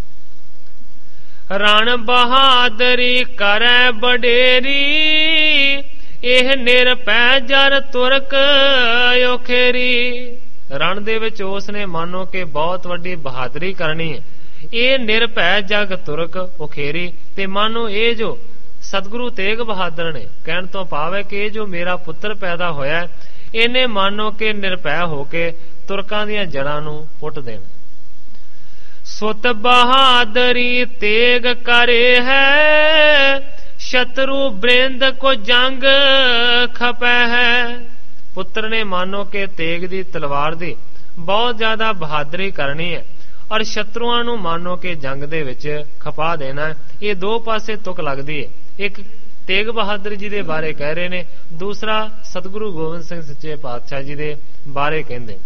ਰਣ ਬਹਾਦਰੀ ਕਰੈ ਬਡੇਰੀ, ਇਹ ਨਿਰਭੈ ਜਰ ਤੁਰਕ ਔਖੇਰੀ। ਰਣ ਦੇ ਵਿੱਚ ਉਸ ਨੇ ਮਾਨੋ ਕਿ ਬਹੁਤ ਵੱਡੀ ਬਹਾਦਰੀ ਕਰਨੀ ਹੈ। ਇਹ ਨਿਰਭੈ ਜਗ ਤੁਰਕ ਔਖੇਰੀ, ਤੇ ਮਾਨੋ ਇਹ ਜੋ ਸਤਿਗੁਰੂ ਤੇਗ ਬਹਾਦਰ ਨੇ, ਕਹਿਣ ਤੋਂ ਭਾਵ ਹੈ ਕਿ ਇਹ ਜੋ ਮੇਰਾ ਪੁੱਤਰ ਪੈਦਾ ਹੋਇਆ, ਇਹਨੇ ਮਾਨੋ ਕਿ ਨਿਰਭੈ ਹੋ ਕੇ ਤੁਰਕਾਂ ਦੀਆਂ ਜੜਾਂ ਨੂੰ ਪੁੱਟ ਦੇਣਾ। ਸੁਤ ਬਹਾਦਰੀ ਤੇਗ ਕਰੇ ਹੈ, ਸ਼ਤਰੂ ਬ੍ਰਿੰਦ ਕੋ ਜੰਗ ਖਪੈ ਹੈ। ਪੁੱਤਰ ਨੇ ਮਾਨੋ ਕਿ ਤੇਗ ਦੀ ਤਲਵਾਰ ਦੀ ਬਹੁਤ ਜ਼ਿਆਦਾ ਬਹਾਦਰੀ ਕਰਨੀ ਹੈ ਔਰ ਸ਼ਤਰੂਆਂ ਨੂੰ ਮਾਨੋ ਕਿ ਜੰਗ ਦੇ ਵਿੱਚ ਖਪਾ ਦੇਣਾ। ਇਹ ਦੋ ਪਾਸੇ ਤੁਕ ਲੱਗਦੀ ਹੈ। ਇੱਕ ਤੇਗ ਬਹਾਦਰ ਜੀ ਦੇ ਬਾਰੇ ਕਹਿ ਰਹੇ ਨੇ, ਦੂਸਰਾ ਸਤਿਗੁਰੂ ਗੋਬਿੰਦ ਸਿੰਘ ਸੱਚੇ ਪਾਤਸ਼ਾਹ ਜੀ ਦੇ ਬਾਰੇ ਕਹਿੰਦੇ।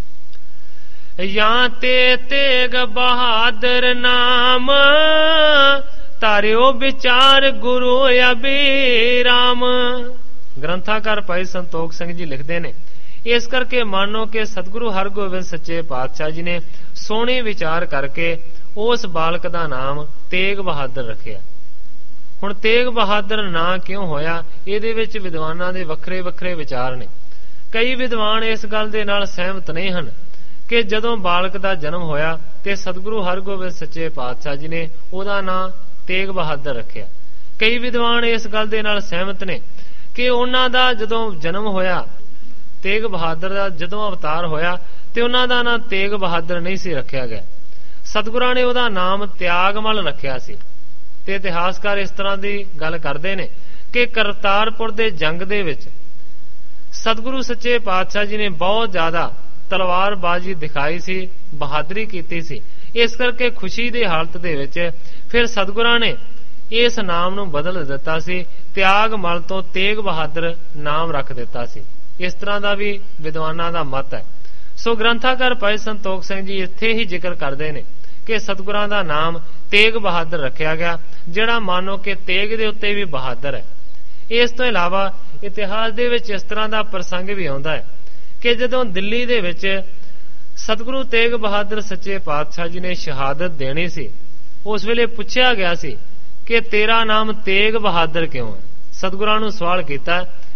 ਜਾਂ ਤੇ ਤੇਗ ਬਹਾਦਰ ਨਾਮ, ਤਾਰਿਓ ਵਿਚਾਰ ਗੁਰੂ ਅਬਿਰਾਮ। ਗ੍ਰੰਥਾਕਾਰ ਭਾਈ ਸੰਤੋਖ ਸਿੰਘ ਜੀ ਲਿਖਦੇ ਨੇ, ਇਸ ਕਰਕੇ ਮਾਨੋ ਕਿ ਸਤਿਗੁਰੂ ਹਰਗੋਬਿੰਦ ਸੱਚੇ ਪਾਤਸ਼ਾਹ ਜੀ ਨੇ ਸੋਹਣੇ ਵਿਚਾਰ ਕਰਕੇ ਉਸ ਬਾਲਕ ਦਾ ਨਾਮ ਤੇਗ ਬਹਾਦਰ ਰੱਖਿਆ। ਹੁਣ ਤੇਗ ਬਹਾਦਰ ਨਾਂ ਕਿਉਂ ਹੋਇਆ, ਇਹਦੇ ਵਿੱਚ ਵਿਦਵਾਨਾਂ ਦੇ ਵੱਖਰੇ ਵੱਖਰੇ ਵਿਚਾਰ ਨੇ। ਕਈ ਵਿਦਵਾਨ ਇਸ ਗੱਲ ਦੇ ਨਾਲ ਸਹਿਮਤ ਨਹੀਂ ਹਨ ਕਿ ਜਦੋਂ ਬਾਲਕ ਦਾ ਜਨਮ ਹੋਇਆ ਤੇ ਸਤਿਗੁਰੂ ਹਰਗੋਬਿੰਦ ਸੱਚੇ ਪਾਤਸ਼ਾਹ ਜੀ ਨੇ ਉਹਦਾ ਨਾਂ ਤੇਗ ਬਹਾਦਰ ਰੱਖਿਆ। ਕਈ ਵਿਦਵਾਨ ਇਸ ਗੱਲ ਦੇ ਨਾਲ ਸਹਿਮਤ ਨੇ ਕਿ ਉਹਨਾਂ ਦਾ ਜਦੋਂ ਜਨਮ ਹੋਇਆ, ਤੇਗ ਬਹਾਦਰ ਦਾ ਜਦੋਂ ਅਵਤਾਰ ਹੋਇਆ, ਤੇ ਉਹਨਾਂ ਦਾ ਨਾਂ ਤੇਗ ਬਹਾਦਰ ਨਹੀਂ ਸੀ ਰੱਖਿਆ ਗਿਆ। ਸਤਿਗੁਰਾਂ ਨੇ ਉਹਦਾ ਨਾਮ ਤਿਆਗਮਲ ਰੱਖਿਆ ਸੀ। ਤੇ ਇਤਿਹਾਸਕਾਰ ਇਸ ਤਰ੍ਹਾਂ ਦੀ ਗੱਲ ਕਰਦੇ ਨੇ ਕਿ ਕਰਤਾਰਪੁਰ ਦੇ ਜੰਗ ਦੇ ਵਿੱਚ ਸਤਿਗੁਰੂ ਸੱਚੇ ਪਾਤਸ਼ਾਹ ਜੀ ਨੇ ਬਹੁਤ ਜ਼ਿਆਦਾ ਤਲਵਾਰਬਾਜ਼ੀ ਦਿਖਾਈ ਸੀ, ਬਹਾਦਰੀ ਕੀਤੀ ਸੀ। ਇਸ ਕਰਕੇ ਖੁਸ਼ੀ ਦੀ ਹਾਲਤ ਦੇ ਵਿੱਚ ਫਿਰ ਸਤਿਗੁਰਾਂ ਨੇ ਇਸ ਨਾਮ ਨੂੰ ਬਦਲ ਦਿੱਤਾ ਸੀ, ਤਿਆਗਮਲ ਤੋਂ ਤੇਗ ਬਹਾਦਰ ਨਾਮ ਰੱਖ ਦਿੱਤਾ ਸੀ। ਇਸ ਤਰ੍ਹਾਂ ਦਾ ਵੀ ਵਿਦਵਾਨਾਂ ਦਾ ਮਤ ਹੈ। ਸੋ ਗ੍ਰੰਥਾਕਾਰ ਭਾਈ ਸੰਤੋਖ ਸਿੰਘ ਜੀ ਇੱਥੇ ਹੀ ਜ਼ਿਕਰ ਕਰਦੇ ਨੇ ਕਿ ਸਤਿਗੁਰਾਂ ਦਾ ਨਾਮ ਤੇਗ ਬਹਾਦਰ ਰੱਖਿਆ ਗਿਆ, ਜਿਹੜਾ ਮਾਨੋ ਕਿ ਤੇਗ ਦੇ ਉੱਤੇ ਵੀ ਬਹਾਦਰ ਹੈ। ਇਸ ਤੋਂ ਇਲਾਵਾ ਇਤਿਹਾਸ ਦੇ ਵਿੱਚ ਇਸ ਤਰ੍ਹਾਂ ਦਾ ਪ੍ਰਸੰਗ ਵੀ ਆਉਂਦਾ ਹੈ ਕਿ ਜਦੋਂ ਦਿੱਲੀ ਦੇ ਵਿੱਚ ਸਤਿਗੁਰੂ ਤੇਗ ਬਹਾਦਰ ਸੱਚੇ ਪਾਤਸ਼ਾਹ ਜੀ ਨੇ ਸ਼ਹਾਦਤ ਦੇਣੀ ਸੀ, ਉਸ ਵੇਲੇ ਪੁੱਛਿਆ ਗਿਆ ਸੀ ਕਿ ਤੇਰਾ ਨਾਮ ਤੇਗ ਬਹਾਦਰ ਕਿਉਂ ਹੈ। ਸਤਿਗੁਰਾਂ ਨੂੰ ਸਵਾਲ ਕੀਤਾ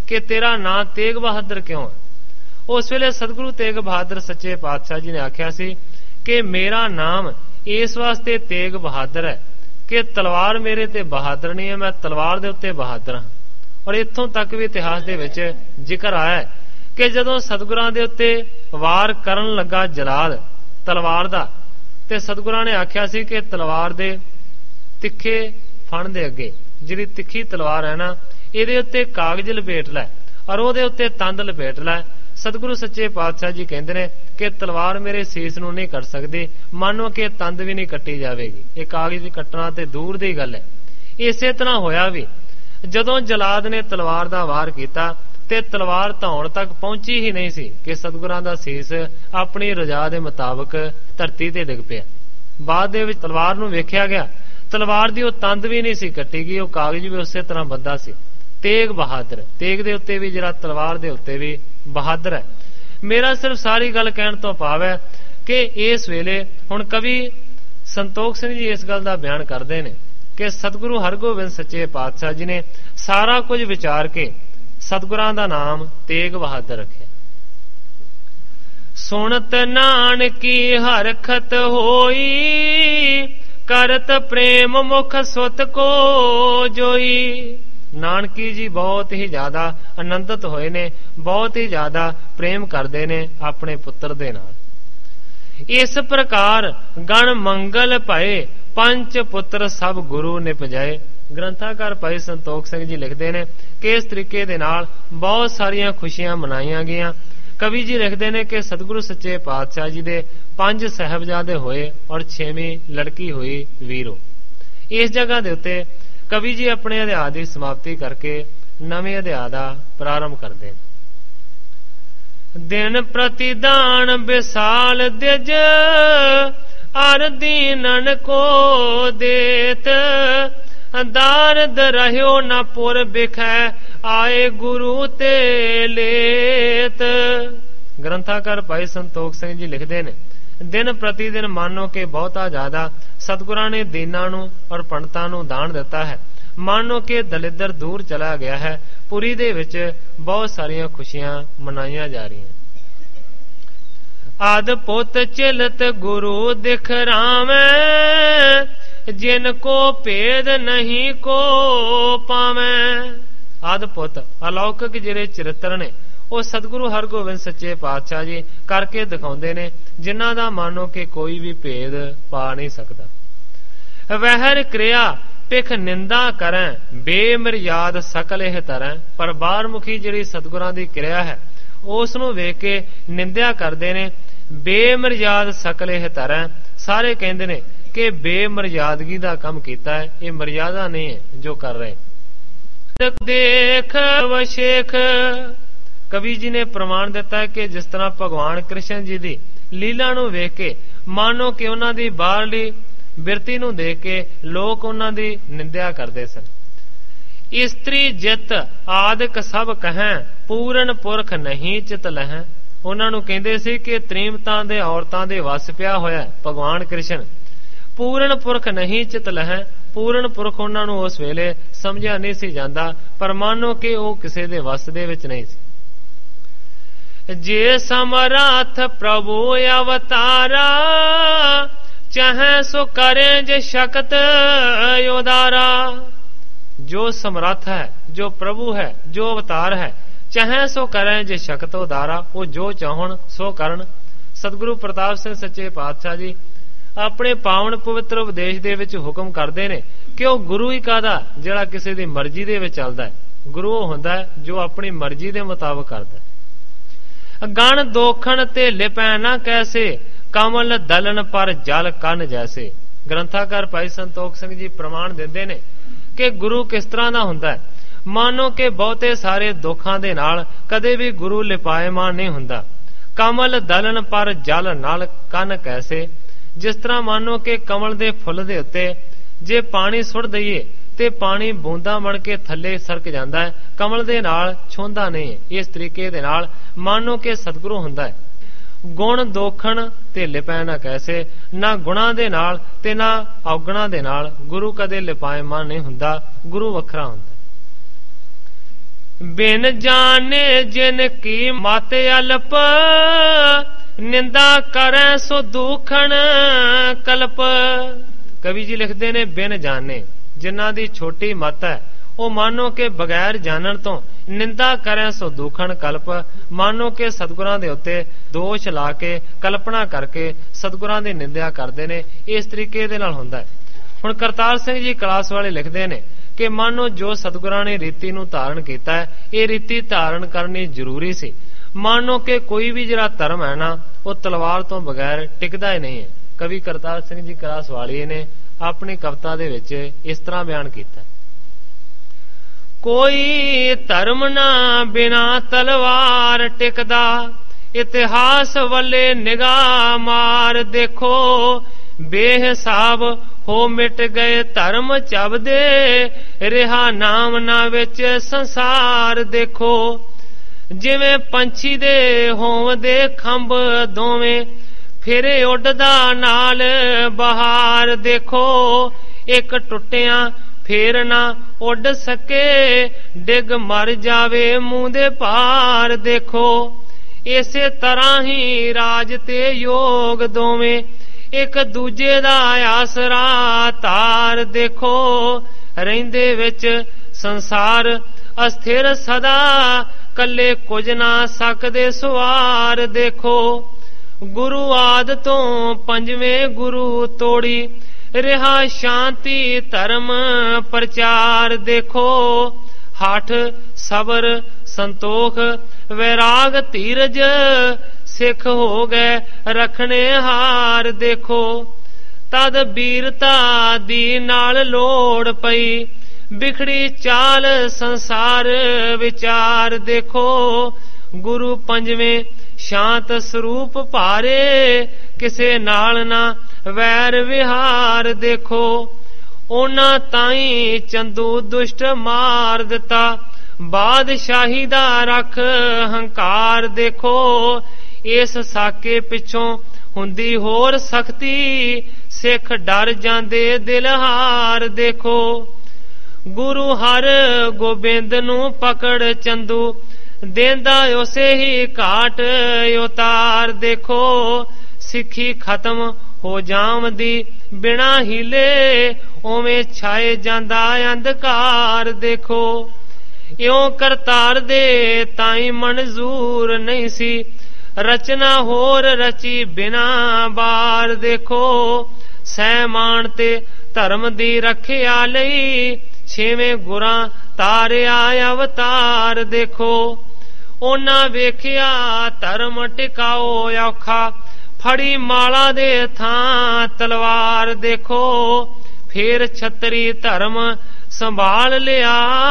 ਕਿ ਤੇਰਾ ਨਾਂ ਤੇਗ ਬਹਾਦਰ ਕਿਉਂ ਹੈ। ਉਸ ਵੇਲੇ ਸਤਿਗੁਰੂ ਤੇਗ ਬਹਾਦਰ ਸੱਚੇ ਪਾਤਸ਼ਾਹ ਜੀ ਨੇ ਆਖਿਆ ਸੀ ਕਿ ਮੇਰਾ ਨਾਮ ਇਸ ਵਾਸਤੇ ਤੇਗ ਬਹਾਦਰ ਹੈ ਕਿ ਤਲਵਾਰ ਮੇਰੇ ਤੇ ਬਹਾਦਰ ਨਹੀਂ ਹੈ, ਮੈਂ ਤਲਵਾਰ ਦੇ ਉੱਤੇ ਬਹਾਦਰ ਹਾਂ। ਔਰ ਇੱਥੋਂ ਤੱਕ ਵੀ ਇਤਿਹਾਸ ਦੇ ਵਿੱਚ ਜ਼ਿਕਰ ਆਇਆ ਹੈ ਕਿ ਜਦੋਂ ਸਤਿਗੁਰਾਂ ਦੇ ਉੱਤੇ ਵਾਰ ਕਰਨ ਲੱਗਾ ਜਲਾਦ ਤਲਵਾਰ ਦਾ, ਤੇ ਸਤਿਗੁਰਾਂ ਨੇ ਆਖਿਆ ਸੀ ਕਿ ਤਲਵਾਰ ਦੇ ਤਿੱਖੇ ਫਣ ਦੇ ਅੱਗੇ, ਜਿਹੜੀ ਤਿੱਖੀ ਤਲਵਾਰ ਹੈ ਨਾ, ਇਹਦੇ ਉੱਤੇ ਕਾਗਜ਼ ਲਪੇਟ ਲੈ ਔਰ ਉਹਦੇ ਉੱਤੇ ਤੰਦ ਲਪੇਟ ਲੈ। ਸਤਿਗੁਰੂ ਸੱਚੇ ਪਾਤਸ਼ਾਹ ਜੀ ਕਹਿੰਦੇ ਨੇ ਕਿ ਤਲਵਾਰ ਮੇਰੇ ਸੀਸ ਨੂੰ ਨਹੀਂ ਕੱਟ ਸਕਦੀ, ਮੰਨੋ ਕਿ ਤੰਦ ਵੀ ਨਹੀਂ ਕੱਟੀ ਜਾਵੇਗੀ, ਇਹ ਕਾਗਜ਼ ਕੱਟਣਾ ਤੇ ਦੂਰ ਦੀ ਗੱਲ ਹੈ। ਇਸੇ ਤਰ੍ਹਾਂ ਹੋਇਆ ਵੀ ਜਦੋਂ ਜਲਾਦ ਨੇ ਤਲਵਾਰ ਦਾ ਵਾਰ ਕੀਤਾ ਤੇ ਤਲਵਾਰ ਧੌਣ ਤੱਕ ਪਹੁੰਚੀ ਹੀ ਨਹੀਂ ਸੀ ਕਿ ਸਤਿਗੁਰਾਂ ਦਾ ਸੀਸ ਆਪਣੀ ਰਜਾ ਦੇ ਮੁਤਾਬਕ ਧਰਤੀ ਤੇ ਡਿੱਗ ਪਿਆ। ਬਾਅਦ ਦੇ ਵਿੱਚ ਤਲਵਾਰ ਨੂੰ ਵੇਖਿਆ ਗਿਆ, ਤਲਵਾਰ ਦੀ ਉਹ ਤੰਦ ਵੀ ਨਹੀਂ ਸੀ ਕੱਟੀ ਗਈ, ਉਹ ਕਾਗਜ਼ ਵੀ ਉਸੇ ਤਰ੍ਹਾਂ ਬੱਧਾ ਸੀ। ਤੇਗ ਬਹਾਦਰ, ਤੇਗ ਦੇ ਉੱਤੇ ਵੀ ਜਿਹੜਾ ਤਲਵਾਰ ਦੇ ਉੱਤੇ ਵੀ ਬਹਾਦਰ ਹੈ। ਮੇਰਾ ਸਿਰਫ ਸਾਰੀ ਗੱਲ ਕਹਿਣ ਤੋਂ ਭਾਵ ਹੈ ਕਿ ਇਸ ਵੇਲੇ ਹੁਣ ਕਵੀ ਸੰਤੋਖ ਸਿੰਘ ਜੀ ਇਸ ਗੱਲ ਦਾ ਬਿਆਨ ਕਰਦੇ ਨੇ ਕਿ ਸਤਿਗੁਰੂ ਹਰਗੋਬਿੰਦ ਸੱਚੇ ਪਾਤਸ਼ਾਹ ਜੀ ਨੇ ਸਾਰਾ ਕੁਝ ਵਿਚਾਰ ਕੇ ਸਤਿਗੁਰਾਂ ਦਾ ਨਾਮ ਤੇਗ ਬਹਾਦਰ ਰੱਖਿਆ। ਸੁਣਤ ਨਾਨਕੀ ਹਰਖਤ ਹੋਈ, ਕਰਤ ਪ੍ਰੇਮ ਮੁਖ ਸੁਤ ਕੋ ਜੋਈ। ਨਾਨਕੀ ਜੀ ਬਹੁਤ ਹੀ ਜ਼ਿਆਦਾ ਆਨੰਦਿਤ ਹੋਏ ਨੇ, ਬਹੁਤ ਹੀ ਜ਼ਿਆਦਾ ਪ੍ਰੇਮ ਕਰਦੇ ਨੇ ਆਪਣੇ ਪੁੱਤਰ ਦੇ ਨਾਲ। ਇਸ ਪ੍ਰਕਾਰ ਗਣ ਮੰਗਲ ਭਏ, ਪੰਜ ਪੁੱਤਰ ਸਭ ਗੁਰੂ ਨਿਪਜਾਏ। ਗ੍ਰੰਥਾਕਾਰ ਭਾਈ ਸੰਤੋਖ ਸਿੰਘ ਜੀ ਲਿਖਦੇ ਨੇ ਕਿ ਇਸ ਤਰੀਕੇ ਦੇ ਨਾਲ ਬਹੁਤ ਸਾਰੀਆਂ ਖੁਸ਼ੀਆਂ ਮਨਾਈਆਂ ਗਈਆਂ। ਕਵੀ ਜੀ ਲਿਖਦੇ ਨੇ ਕਿ ਸਤਿਗੁਰੂ ਸੱਚੇ ਪਾਤਸ਼ਾਹ ਜੀ ਦੇ ਪੰਜ ਸਾਹਿਬਜ਼ਾਦੇ ਹੋਏ ਔਰ ਛੇਵੀਂ ਲੜਕੀ ਹੋਈ ਵੀਰੋ। ਇਸ ਜਗ੍ਹਾ ਦੇ ਉੱਤੇ ਕਵੀ ਜੀ ਆਪਣੇ ਅਧਿਆਇ ਦੀ ਸਮਾਪਤੀ ਕਰਕੇ ਨਵੇਂ ਅਧਿਆਇ ਦਾ ਪ੍ਰਾਰੰਭ ਕਰਦੇ ਨੇ। ਦਿਨ ਪ੍ਰਤੀ ਦਾਨ ਵਿਸਾਲ ਦਿਜ, ਅਰ ਦੀਨਨ ਕੋ ਦੇਤ। ਦਾਰਦ ਰਹਿਓ ਨਾ ਪੁਰ ਬਿਖੈ, ਆਏ ਗੁਰੂ ਤੇ ਲੇਤ। ਗ੍ਰੰਥਾਕਾਰ ਭਾਈ ਸੰਤੋਖ ਸਿੰਘ ਜੀ ਲਿਖਦੇ ਨੇ ਦਿਨ ਪ੍ਰਤੀ ਦਿਨ ਮਾਨੋ ਕਿ ਬਹੁਤਾ ਜ਼ਿਆਦਾ ਸਤਿਗੁਰਾਂ ਨੇ ਦੀਨਾਂ ਨੂੰ ਔਰ ਪੰਡਤਾਂ ਨੂੰ ਦਾਨ ਦਿੱਤਾ ਹੈ। ਮਾਨੋ ਕਿ ਦਲਿੱਦਰ ਦੂਰ ਚਲਾ ਗਿਆ ਹੈ। ਪੁਰੀ ਦੇ ਵਿੱਚ ਬਹੁਤ ਸਾਰੀਆਂ ਖੁਸ਼ੀਆਂ ਮਨਾਈਆਂ ਜਾ ਰਹੀਆਂ। ਆਦ ਪੁੱਤ ਚਿਲਤ ਗੁਰੂ ਦਿਖ ਰਾਮੈ, ਜਿਨ ਕੋ ਭੇਦ ਨਹੀਂ ਕੋ ਪਾਵੈ। ਆਦ ਪੁੱਤ ਅਲੌਕਿਕ ਜਿਹੜੇ ਚਰਿੱਤਰ ਨੇ ਉਹ ਸਤਿਗੁਰੂ ਹਰਗੋਬਿੰਦ ਸੱਚੇ ਪਾਤਸ਼ਾਹ ਜੀ ਕਰਕੇ ਦਿਖਾਉਂਦੇ ਨੇ, ਜਿਨ੍ਹਾਂ ਦਾ ਮਾਨੋ ਕਿ ਕੋਈ ਵੀ ਭੇਦ ਪਾ ਨਹੀਂ ਸਕਦਾ। ਵਹਿਰ ਕਿਰਿਆ ਪਿਖ ਨਿੰਦਾ ਕਰੈ, ਬੇਮਰਿਆਦ ਸਕਲ ਇਹ ਤਰੈ। ਪਰ ਬਾਹਰਮੁਖੀ ਜਿਹੜੀ ਸਤਿਗੁਰਾਂ ਦੀ ਕਿਰਿਆ ਹੈ ਉਸ ਨੂੰ ਵੇਖ ਕੇ ਨਿੰਦਿਆ ਕਰਦੇ ਨੇ। ਬੇਮਰਿਆਦ ਸਕਲ ਇਹ ਤਰੈ, ਸਾਰੇ ਕਹਿੰਦੇ ਨੇ ਕਿ ਬੇਮਰਿਆਦਗੀ ਦਾ ਕੰਮ ਕੀਤਾ ਹੈ, ਇਹ ਮਰਿਆਦਾ ਨਹੀਂ ਹੈ ਜੋ ਕਰ ਰਹੇ। ਦੇਖ ਵਸ਼ੇਖ, ਕਵੀ ਜੀ ਨੇ ਪ੍ਰਮਾਣ ਦਿੱਤਾ ਹੈ ਕਿ ਜਿਸ ਤਰ੍ਹਾਂ ਭਗਵਾਨ ਕ੍ਰਿਸ਼ਨ ਜੀ ਦੀ ਲੀਲਾ ਨੂੰ ਵੇਖ ਕੇ ਮਾਨੋ ਕਿ ਉਹਨਾਂ ਦੀ ਬਾਹਰਲੀ ਬਿਰਤੀ ਨੂੰ ਦੇਖ ਕੇ ਲੋਕ ਉਹਨਾਂ ਦੀ ਨਿੰਦਿਆ ਕਰਦੇ ਸਨ। ਇਸਤਰੀ ਜਿਤ ਆਦਿਕ ਸਭ ਕਹੈ, ਪੂਰਨ ਪੁਰਖ ਨਹੀਂ ਚਿਤ ਲਹੈ। ਉਹਨਾਂ ਨੂੰ ਕਹਿੰਦੇ ਸੀ ਕਿ ਤ੍ਰੀਮਤਾਂ ਦੇ ਔਰਤਾਂ ਦੇ ਵਸ ਪਿਆ ਹੋਇਆ ਭਗਵਾਨ ਕ੍ਰਿਸ਼ਨ, ਪੂਰਨ ਪੁਰਖ ਨਹੀਂ ਚਿਤ ਲਹੈ। ਪੂਰਨ ਪੁਰਖ ਉਹਨਾਂ ਨੂੰ ਉਸ ਵੇਲੇ ਸਮਝਿਆ ਨਹੀਂ ਸੀ ਜਾਂਦਾ, ਪਰ ਮਾਨੋ ਕਿ ਉਹ ਕਿਸੇ ਦੇ ਵਸ ਦੇ ਵਿੱਚ ਨਹੀਂ ਸੀ। ਜੇ ਸਮਰੱਥ ਪ੍ਰਭੂ ਅਵਤਾਰਾ, ਚਾਹੇ ਸੋ ਕਰੇ ਜੇ ਸ਼ਕਤ ਉਦਾਰਾ। ਜੋ ਸਮਰੱਥ ਹੈ, ਜੋ ਪ੍ਰਭੂ ਹੈ, ਜੋ ਅਵਤਾਰ ਹੈ, ਚਾਹੇ ਸੋ ਕਰੇ ਜੇ ਸ਼ਕਤ ਉਦਾਰਾ। ਉਹ ਜੋ ਚਾਹਣ ਸੋ ਕਰਨ। ਸਤਿਗੁਰੂ ਪ੍ਰਤਾਪ ਸਿੰਘ ਸੱਚੇ ਪਾਤਸ਼ਾਹ ਜੀ ਆਪਣੇ ਪਾਵਨ ਪਵਿੱਤਰ ਉਪਦੇਸ਼ ਦੇ ਵਿੱਚ ਹੁਕਮ ਕਰਦੇ ਨੇ ਕਿ ਉਹ ਗੁਰੂ ਹੀ ਕਾਹਦਾ ਜਿਹੜਾ ਕਿਸੇ ਦੀ ਮਰਜ਼ੀ ਦੇ ਵਿੱਚ ਚੱਲਦਾ ਹੈ। ਗੁਰੂ ਉਹ ਹੁੰਦਾ ਹੈ ਜੋ ਆਪਣੀ ਮਰਜ਼ੀ ਦੇ ਮੁਤਾਬਕ ਕਰਦਾ ਹੈ। ਗਣ ਦੋਖਣ ਤੇ ਲਿਪੈ ਨਾ ਕੈਸੇ, ਕਮਲ ਦਲਨ ਪਰ ਜਲ ਕੰਨ ਜੈਸੇ। ਗ੍ਰੰਥਾਕਾਰ ਭਾਈ ਸੰਤੋਖ ਸਿੰਘ ਜੀ ਪ੍ਰਮਾਣ ਦਿੰਦੇ ਨੇ ਕਿ ਗੁਰੂ ਕਿਸ ਤਰ੍ਹਾਂ ਦਾ ਹੁੰਦਾ ਹੈ। ਮਾਨੋ ਕਿ ਬਹੁਤੇ ਸਾਰੇ ਦੁੱਖਾਂ ਦੇ ਨਾਲ ਕਦੇ ਵੀ ਗੁਰੂ ਲਿਪਾਇਮਾਨ ਨਹੀਂ ਹੁੰਦਾ। ਕਮਲ ਦਲਨ ਪਰ ਜਲ ਨਾਲ ਕੰਨ ਕੈਸੇ, ਜਿਸ ਤਰ੍ਹਾਂ ਮਾਨੋ ਕਿ ਕਮਲ ਦੇ ਫੁੱਲ ਦੇ ਉੱਤੇ ਜੇ ਪਾਣੀ ਸੁੱਟ ਦਈਏ ਤੇ ਪਾਣੀ ਬੂੰਦਾਂ ਬਣ ਕੇ ਥੱਲੇ ਸਰਕ ਜਾਂਦਾ ਹੈ, ਕਮਲ ਦੇ ਨਾਲ ਛੋਂਦਾ ਨਹੀਂ ਹੈ। ਇਸ ਤਰੀਕੇ ਦੇ ਨਾਲ ਮਾਨੋ ਕਿ ਸਤਿਗੁਰੂ ਹੁੰਦਾ ਹੈ। ਗੁਣ ਦੋਖਣ ਤੇ ਲਿਪੈ ਨਾ ਕੈਸੇ, ਨਾ ਗੁਣਾ ਦੇ ਨਾਲ ਤੇ ਨਾ ਔਗਣਾ ਦੇ ਨਾਲ ਗੁਰੂ ਕਦੇ ਲਿਪਾਇਮਾਨ ਨਹੀਂ ਹੁੰਦਾ। ਗੁਰੂ ਵੱਖਰਾ ਹੁੰਦਾ। बिन जाने जिन की मत अल्प निंदा करे सो दुखण कल्प। कवि जी लिखते ने बिन जाने जिन्हां दी छोटी मत है ਉਹ ਮਾਨੋ ਕਿ ਬਗੈਰ ਜਾਣਨ ਤੋਂ ਨਿੰਦਾ ਕਰੇ ਸੋ ਦੁਖਣ ਕਲਪ। ਮਾਨੋ ਕਿ ਸਤਿਗੁਰਾਂ ਦੇ ਉੱਤੇ ਦੋਸ਼ ਲਾ ਕੇ ਕਲਪਨਾ ਕਰਕੇ ਸਤਿਗੁਰਾਂ ਦੀ ਨਿੰਦਿਆ ਕਰਦੇ ਨੇ। ਇਸ ਤਰੀਕੇ ਦੇ ਨਾਲ ਹੁੰਦਾ ਹੈ। ਹੁਣ ਕਰਤਾਰ ਸਿੰਘ ਜੀ ਕਲਾਸ ਵਾਲੇ ਲਿਖਦੇ ਨੇ ਕਿ ਮਾਨੋ ਜੋ ਸਤਿਗੁਰਾਂ ਨੇ ਰੀਤੀ ਨੂੰ ਧਾਰਨ ਕੀਤਾ ਹੈ ਇਹ ਰੀਤੀ ਧਾਰਨ ਕਰਨੀ ਜ਼ਰੂਰੀ ਸੀ। ਮਾਨੋ ਕਿ ਕੋਈ ਵੀ ਜਿਹੜਾ ਧਰਮ ਹੈ ਨਾ ਉਹ ਤਲਵਾਰ ਤੋਂ ਬਗੈਰ ਟਿਕਦਾ ਹੀ ਨਹੀਂ ਹੈ। ਕਵੀ ਕਰਤਾਰ ਸਿੰਘ ਜੀ ਕਲਾਸ ਵਾਲੇ ਨੇ ਆਪਣੀ ਕਵਿਤਾ ਦੇ ਵਿੱਚ ਇਸ ਤਰ੍ਹਾਂ ਬਿਆਨ ਕੀਤਾ, ਕੋਈ ਧਰਮ ਨਾ ਬਿਨਾ ਤਲਵਾਰ ਟਿਕਦਾ, ਇਤਿਹਾਸ ਵੱਲੇ ਨਿਗਾਹ ਮਾਰ ਦੇਖੋ, ਬੇਹਿਸਾਬ ਹੋ ਮਿਟ ਗਏ ਧਰਮ ਚਬਦੇ, ਰਿਹਾ ਨਾਮ ਨਾ ਵਿੱਚ ਸੰਸਾਰ ਦੇਖੋ। ਜਿਵੇਂ ਪੰਛੀ ਦੇ ਹੋਂਵਦੇ ਖੰਭ ਦੋਵੇਂ, ਫਿਰੇ ਉੱਡਦਾ ਨਾਲ ਬਹਾਰ ਦੇਖੋ, ਇੱਕ ਟੁੱਟਿਆ ਫੇਰ ਨਾ ਉੱਡ ਸਕੇ, ਡਿੱਗ ਮਰ ਜਾਵੇ ਮੂੰਹ ਦੇ ਭਾਰ ਦੇਖੋ। ਇਸੇ ਤਰ੍ਹਾਂ ਹੀ ਰਾਜ ਤੇ ਯੋਗ ਦੋਵੇਂ, ਇੱਕ ਦੂਜੇ ਦਾ ਆਸਰਾ ਤਾਰ ਦੇਖੋ, ਰਹਿੰਦੇ ਵਿੱਚ ਸੰਸਾਰ ਅਸਥਿਰ ਸਦਾ, ਕੱਲੇ ਕੁਝ ਨਾ ਸਕਦੇ ਸਵਾਰ ਦੇਖੋ। ਗੁਰੂ ਆਦ ਤੋਂ ਪੰਜਵੇਂ ਗੁਰੂ ਤੋੜੀ, ਰਿਹਾ ਸ਼ਾਂਤੀ ਧਰਮ ਪ੍ਰਚਾਰ ਦੇਖੋ, ਹਠ ਸਬਰ ਸੰਤੋਖ ਵੈਰਾਗ ਧੀਰਜ, ਸਿੱਖ ਹੋ ਗਏ ਰਖਣੇ ਹਾਰ ਦੇਖੋ। ਤਦ ਬੀਰਤਾ ਦੀ ਨਾਲ ਲੋੜ ਪਈ, ਬਿਖੜੀ ਚਾਲ ਸੰਸਾਰ ਵਿਚਾਰ ਦੇਖੋ। ਗੁਰੂ ਪੰਜਵੇਂ ਸ਼ਾਂਤ ਸਰੂਪ ਭਾਰੇ, ਕਿਸੇ ਨਾਲ ਨਾ ਵੈਰ ਵਿਹਾਰ ਦੇਖੋ। ਉਹਨਾਂ ਤਾਈ ਚੰਦੂ ਦੁਸ਼ਟ ਮਾਰ ਦਿੱਤਾ, ਬਾਦਸ਼ਾਹੀ ਦਾ ਰੱਖ ਹੰਕਾਰ ਦੇਖੋ। ਇਸ ਸਾਕੇ ਪਿੱਛੋਂ ਹੁੰਦੀ ਹੋਰ ਸਖਤੀ, ਸਿੱਖ ਡਰ ਜਾਂਦੇ ਦਿਲ ਹਾਰ ਦੇਖੋ। ਗੁਰੂ ਹਰ ਗੋਬਿੰਦ ਨੂੰ ਪਕੜ ਚੰਦੂ, ਦੇਂਦਾ ਉਸੇ ਹੀ ਘਾਟ ਉਤਾਰ ਦੇਖੋ। ਸਿੱਖੀ ਖਤਮ ਹੋ ਜਾਵਦੀ ਬਿਨਾ ਹੀਲੇ, ਉਵੇਂ ਛਾਏ ਜਾਂਦਾ ਅੰਧਕਾਰ ਦੇਖੋ। ਇਉਂ ਕਰਤਾਰ ਦੇ ਤਾਈ ਮਨਜ਼ੂਰ ਨਹੀਂ ਸੀ, ਰਚਨਾ ਹੋਰ ਰਚੀ ਬਿਨਾ ਬਾਰ ਦੇਖੋ। ਸਹਿਮਾਨ ਤੇ ਧਰਮ ਦੀ ਰੱਖਿਆ ਲਈ, ਛੇਵੇਂ ਗੁਰਾਂ ਤਾਰਿਆ ਅਵਤਾਰ ਦੇਖੋ। ਉਹਨਾਂ ਵੇਖਿਆ ਧਰਮ ਟਿਕਾਓ ਔਖਾ, ਫੜੀ ਮਾਲਾ ਦੇ ਥਾਂ ਤਲਵਾਰ ਦੇਖੋ। ਫੇਰ ਛਤਰੀ ਧਰਮ ਸੰਭਾਲ ਲਿਆ,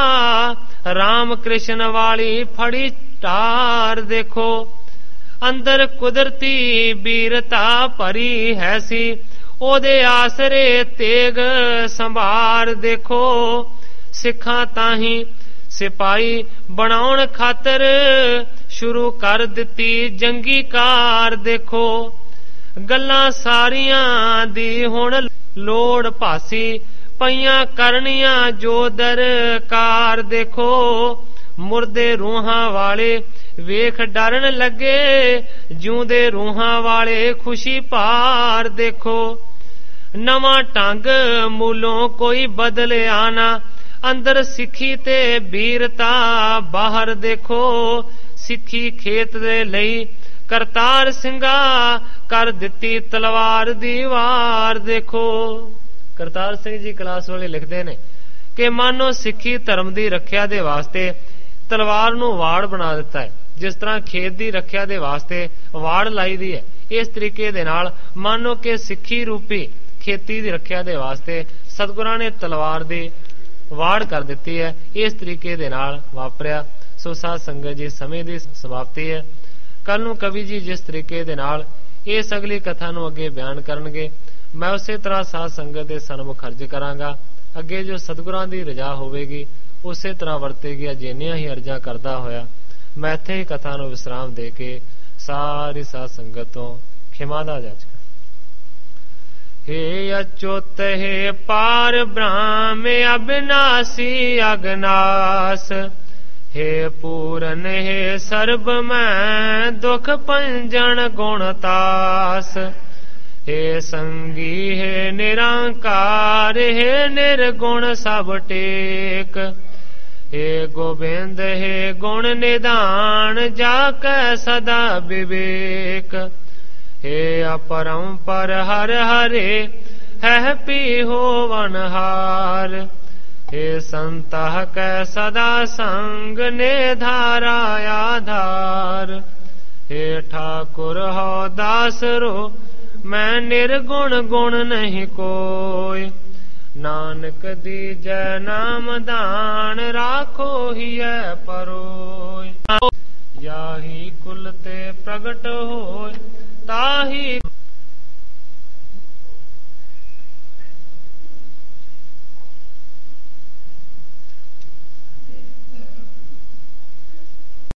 ਰਾਮ ਕ੍ਰਿਸ਼ਨ ਵਾਲੀ ਫੜੀ ਟਾਰ ਦੇਖੋ। ਅੰਦਰ ਕੁਦਰਤੀ ਬੀਰਤਾ ਭਰੀ ਹੈ ਸੀ, ਉਹਦੇ ਆਸਰੇ ਤੇਗ ਸੰਭਾਰ ਦੇਖੋ। ਸਿੱਖਾਂ ਤਾਹੀਂ ਸਿਪਾਹੀ ਬਣਾਉਣ ਖਾਤਰ, ਸ਼ੁਰੂ ਕਰ ਦਿੱਤੀ ਜੰਗੀ ਕਾਰ ਦੇਖੋ। ਗੱਲਾਂ ਸਾਰੀਆਂ ਦੀ ਹੁਣ ਲੋੜ ਭਾਸੀ, ਪਈਆਂ ਕਰਨੀਆਂ ਜੋ ਦਰਕਾਰ ਦੇਖੋ। ਮੁਰਦੇ ਰੂਹਾਂ ਵਾਲੇ ਵੇਖ ਡਰਨ ਲੱਗੇ, ਜਿਉਂਦੇ ਰੂਹਾਂ ਵਾਲੇ ਖੁਸ਼ੀ ਭਾਰ ਦੇਖੋ। ਨਵਾਂ ਢੰਗ ਮੂਲੋਂ ਕੋਈ ਬਦਲਿਆ ਨਾ, ਅੰਦਰ ਸਿੱਖੀ ਤੇ ਬੀਰਤਾ ਬਾਹਰ ਦੇਖੋ। ਸਿੱਖੀ ਖੇਤ ਦੇ ਲਈ ਕਰਤਾਰ ਸਿੰਘਾ, ਕਰ ਦਿੱਤੀ ਤਲਵਾਰ ਦੀ ਵਾਰ ਦੇਖੋ। ਕਰਤਾਰ ਸਿੰਘ ਜੀ ਕਲਾਸ ਵਾਲੇ ਲਿਖਦੇ ਨੇ ਕਿ ਮਾਨੋ ਸਿੱਖੀ ਧਰਮ ਦੀ ਰੱਖਿਆ ਦੇ ਵਾਸਤੇ ਤਲਵਾਰ ਨੂੰ ਵਾੜ ਬਣਾ ਦਿੱਤਾ ਹੈ। ਜਿਸ ਤਰ੍ਹਾਂ ਖੇਤ ਦੀ ਰੱਖਿਆ ਦੇ ਵਾਸਤੇ ਵਾੜ ਲਾਈ ਦੀ ਹੈ, ਇਸ ਤਰੀਕੇ ਦੇ ਨਾਲ ਮਾਨੋ ਕਿ ਸਿੱਖੀ ਰੂਪੀ ਖੇਤੀ ਦੀ ਰੱਖਿਆ ਦੇ ਵਾਸਤੇ ਸਤਿਗੁਰਾਂ ਨੇ ਤਲਵਾਰ ਦੀ ਵਾੜ ਕਰ ਦਿੱਤੀ ਹੈ। ਇਸ ਤਰੀਕੇ ਦੇ ਨਾਲ ਵਾਪਰਿਆ। ਸੋ ਸਾਧ ਸੰਗਤ ਜੀ, ਸਮੇਂ ਦੀ ਸਮਾਪਤੀ ਹੈ। ਕੱਲ ਨੂੰ ਕਵੀ ਜੀ ਜਿਸ ਤਰੀਕੇ ਦੇ ਨਾਲ ਇਸ ਅਗਲੀ ਕਥਾ ਨੂੰ ਅੱਗੇ ਬਿਆਨ ਕਰਨਗੇ, ਮੈਂ ਉਸੇ ਤਰ੍ਹਾਂ ਸਾਧ ਸੰਗਤ ਦੇ ਸਨਮੁਖ ਖਰਜ ਕਰਾਂਗਾ। ਅੱਗੇ ਜੋ ਸਤਿਗੁਰਾਂ ਦੀ ਰਜਾ ਹੋਵੇਗੀ ਉਸੇ ਤਰ੍ਹਾਂ ਵਰਤੇਗੀ। ਅਜਿਹੀਆਂ ਹੀ ਅਰਜ਼ਾਂ ਕਰਦਾ ਹੋਇਆ ਮੈਂ ਇੱਥੇ ਹੀ ਕਥਾ ਨੂੰ ਵਿਸਰਾਮ ਦੇ ਕੇ ਸਾਰੀ ਸਾਧ ਸੰਗਤ ਤੋਂ ਖਿਮਾ ਦਾ ਜਾਚਕਾਂ। हे अच्युत हे पार ब्रह्म अविनाशी अगनास, हे पूरन हे सर्ब मैं दुख पंजन गुण तास। हे संगी हे निरंकार हे निर्गुण सब टेक। हे गोविंद हे गुण निदान जाकै सदा विवेक। हे अपरंपर हर हरे है पी होवन हार। हे संतः कै सदा संग ने धारा आधार। हे ठाकुर हो दास रो मैं निर्गुण गुण नहीं कोय। नानक दीजै नाम दान राखो हिय परोय। याही कुल ते प्रगट होय ताही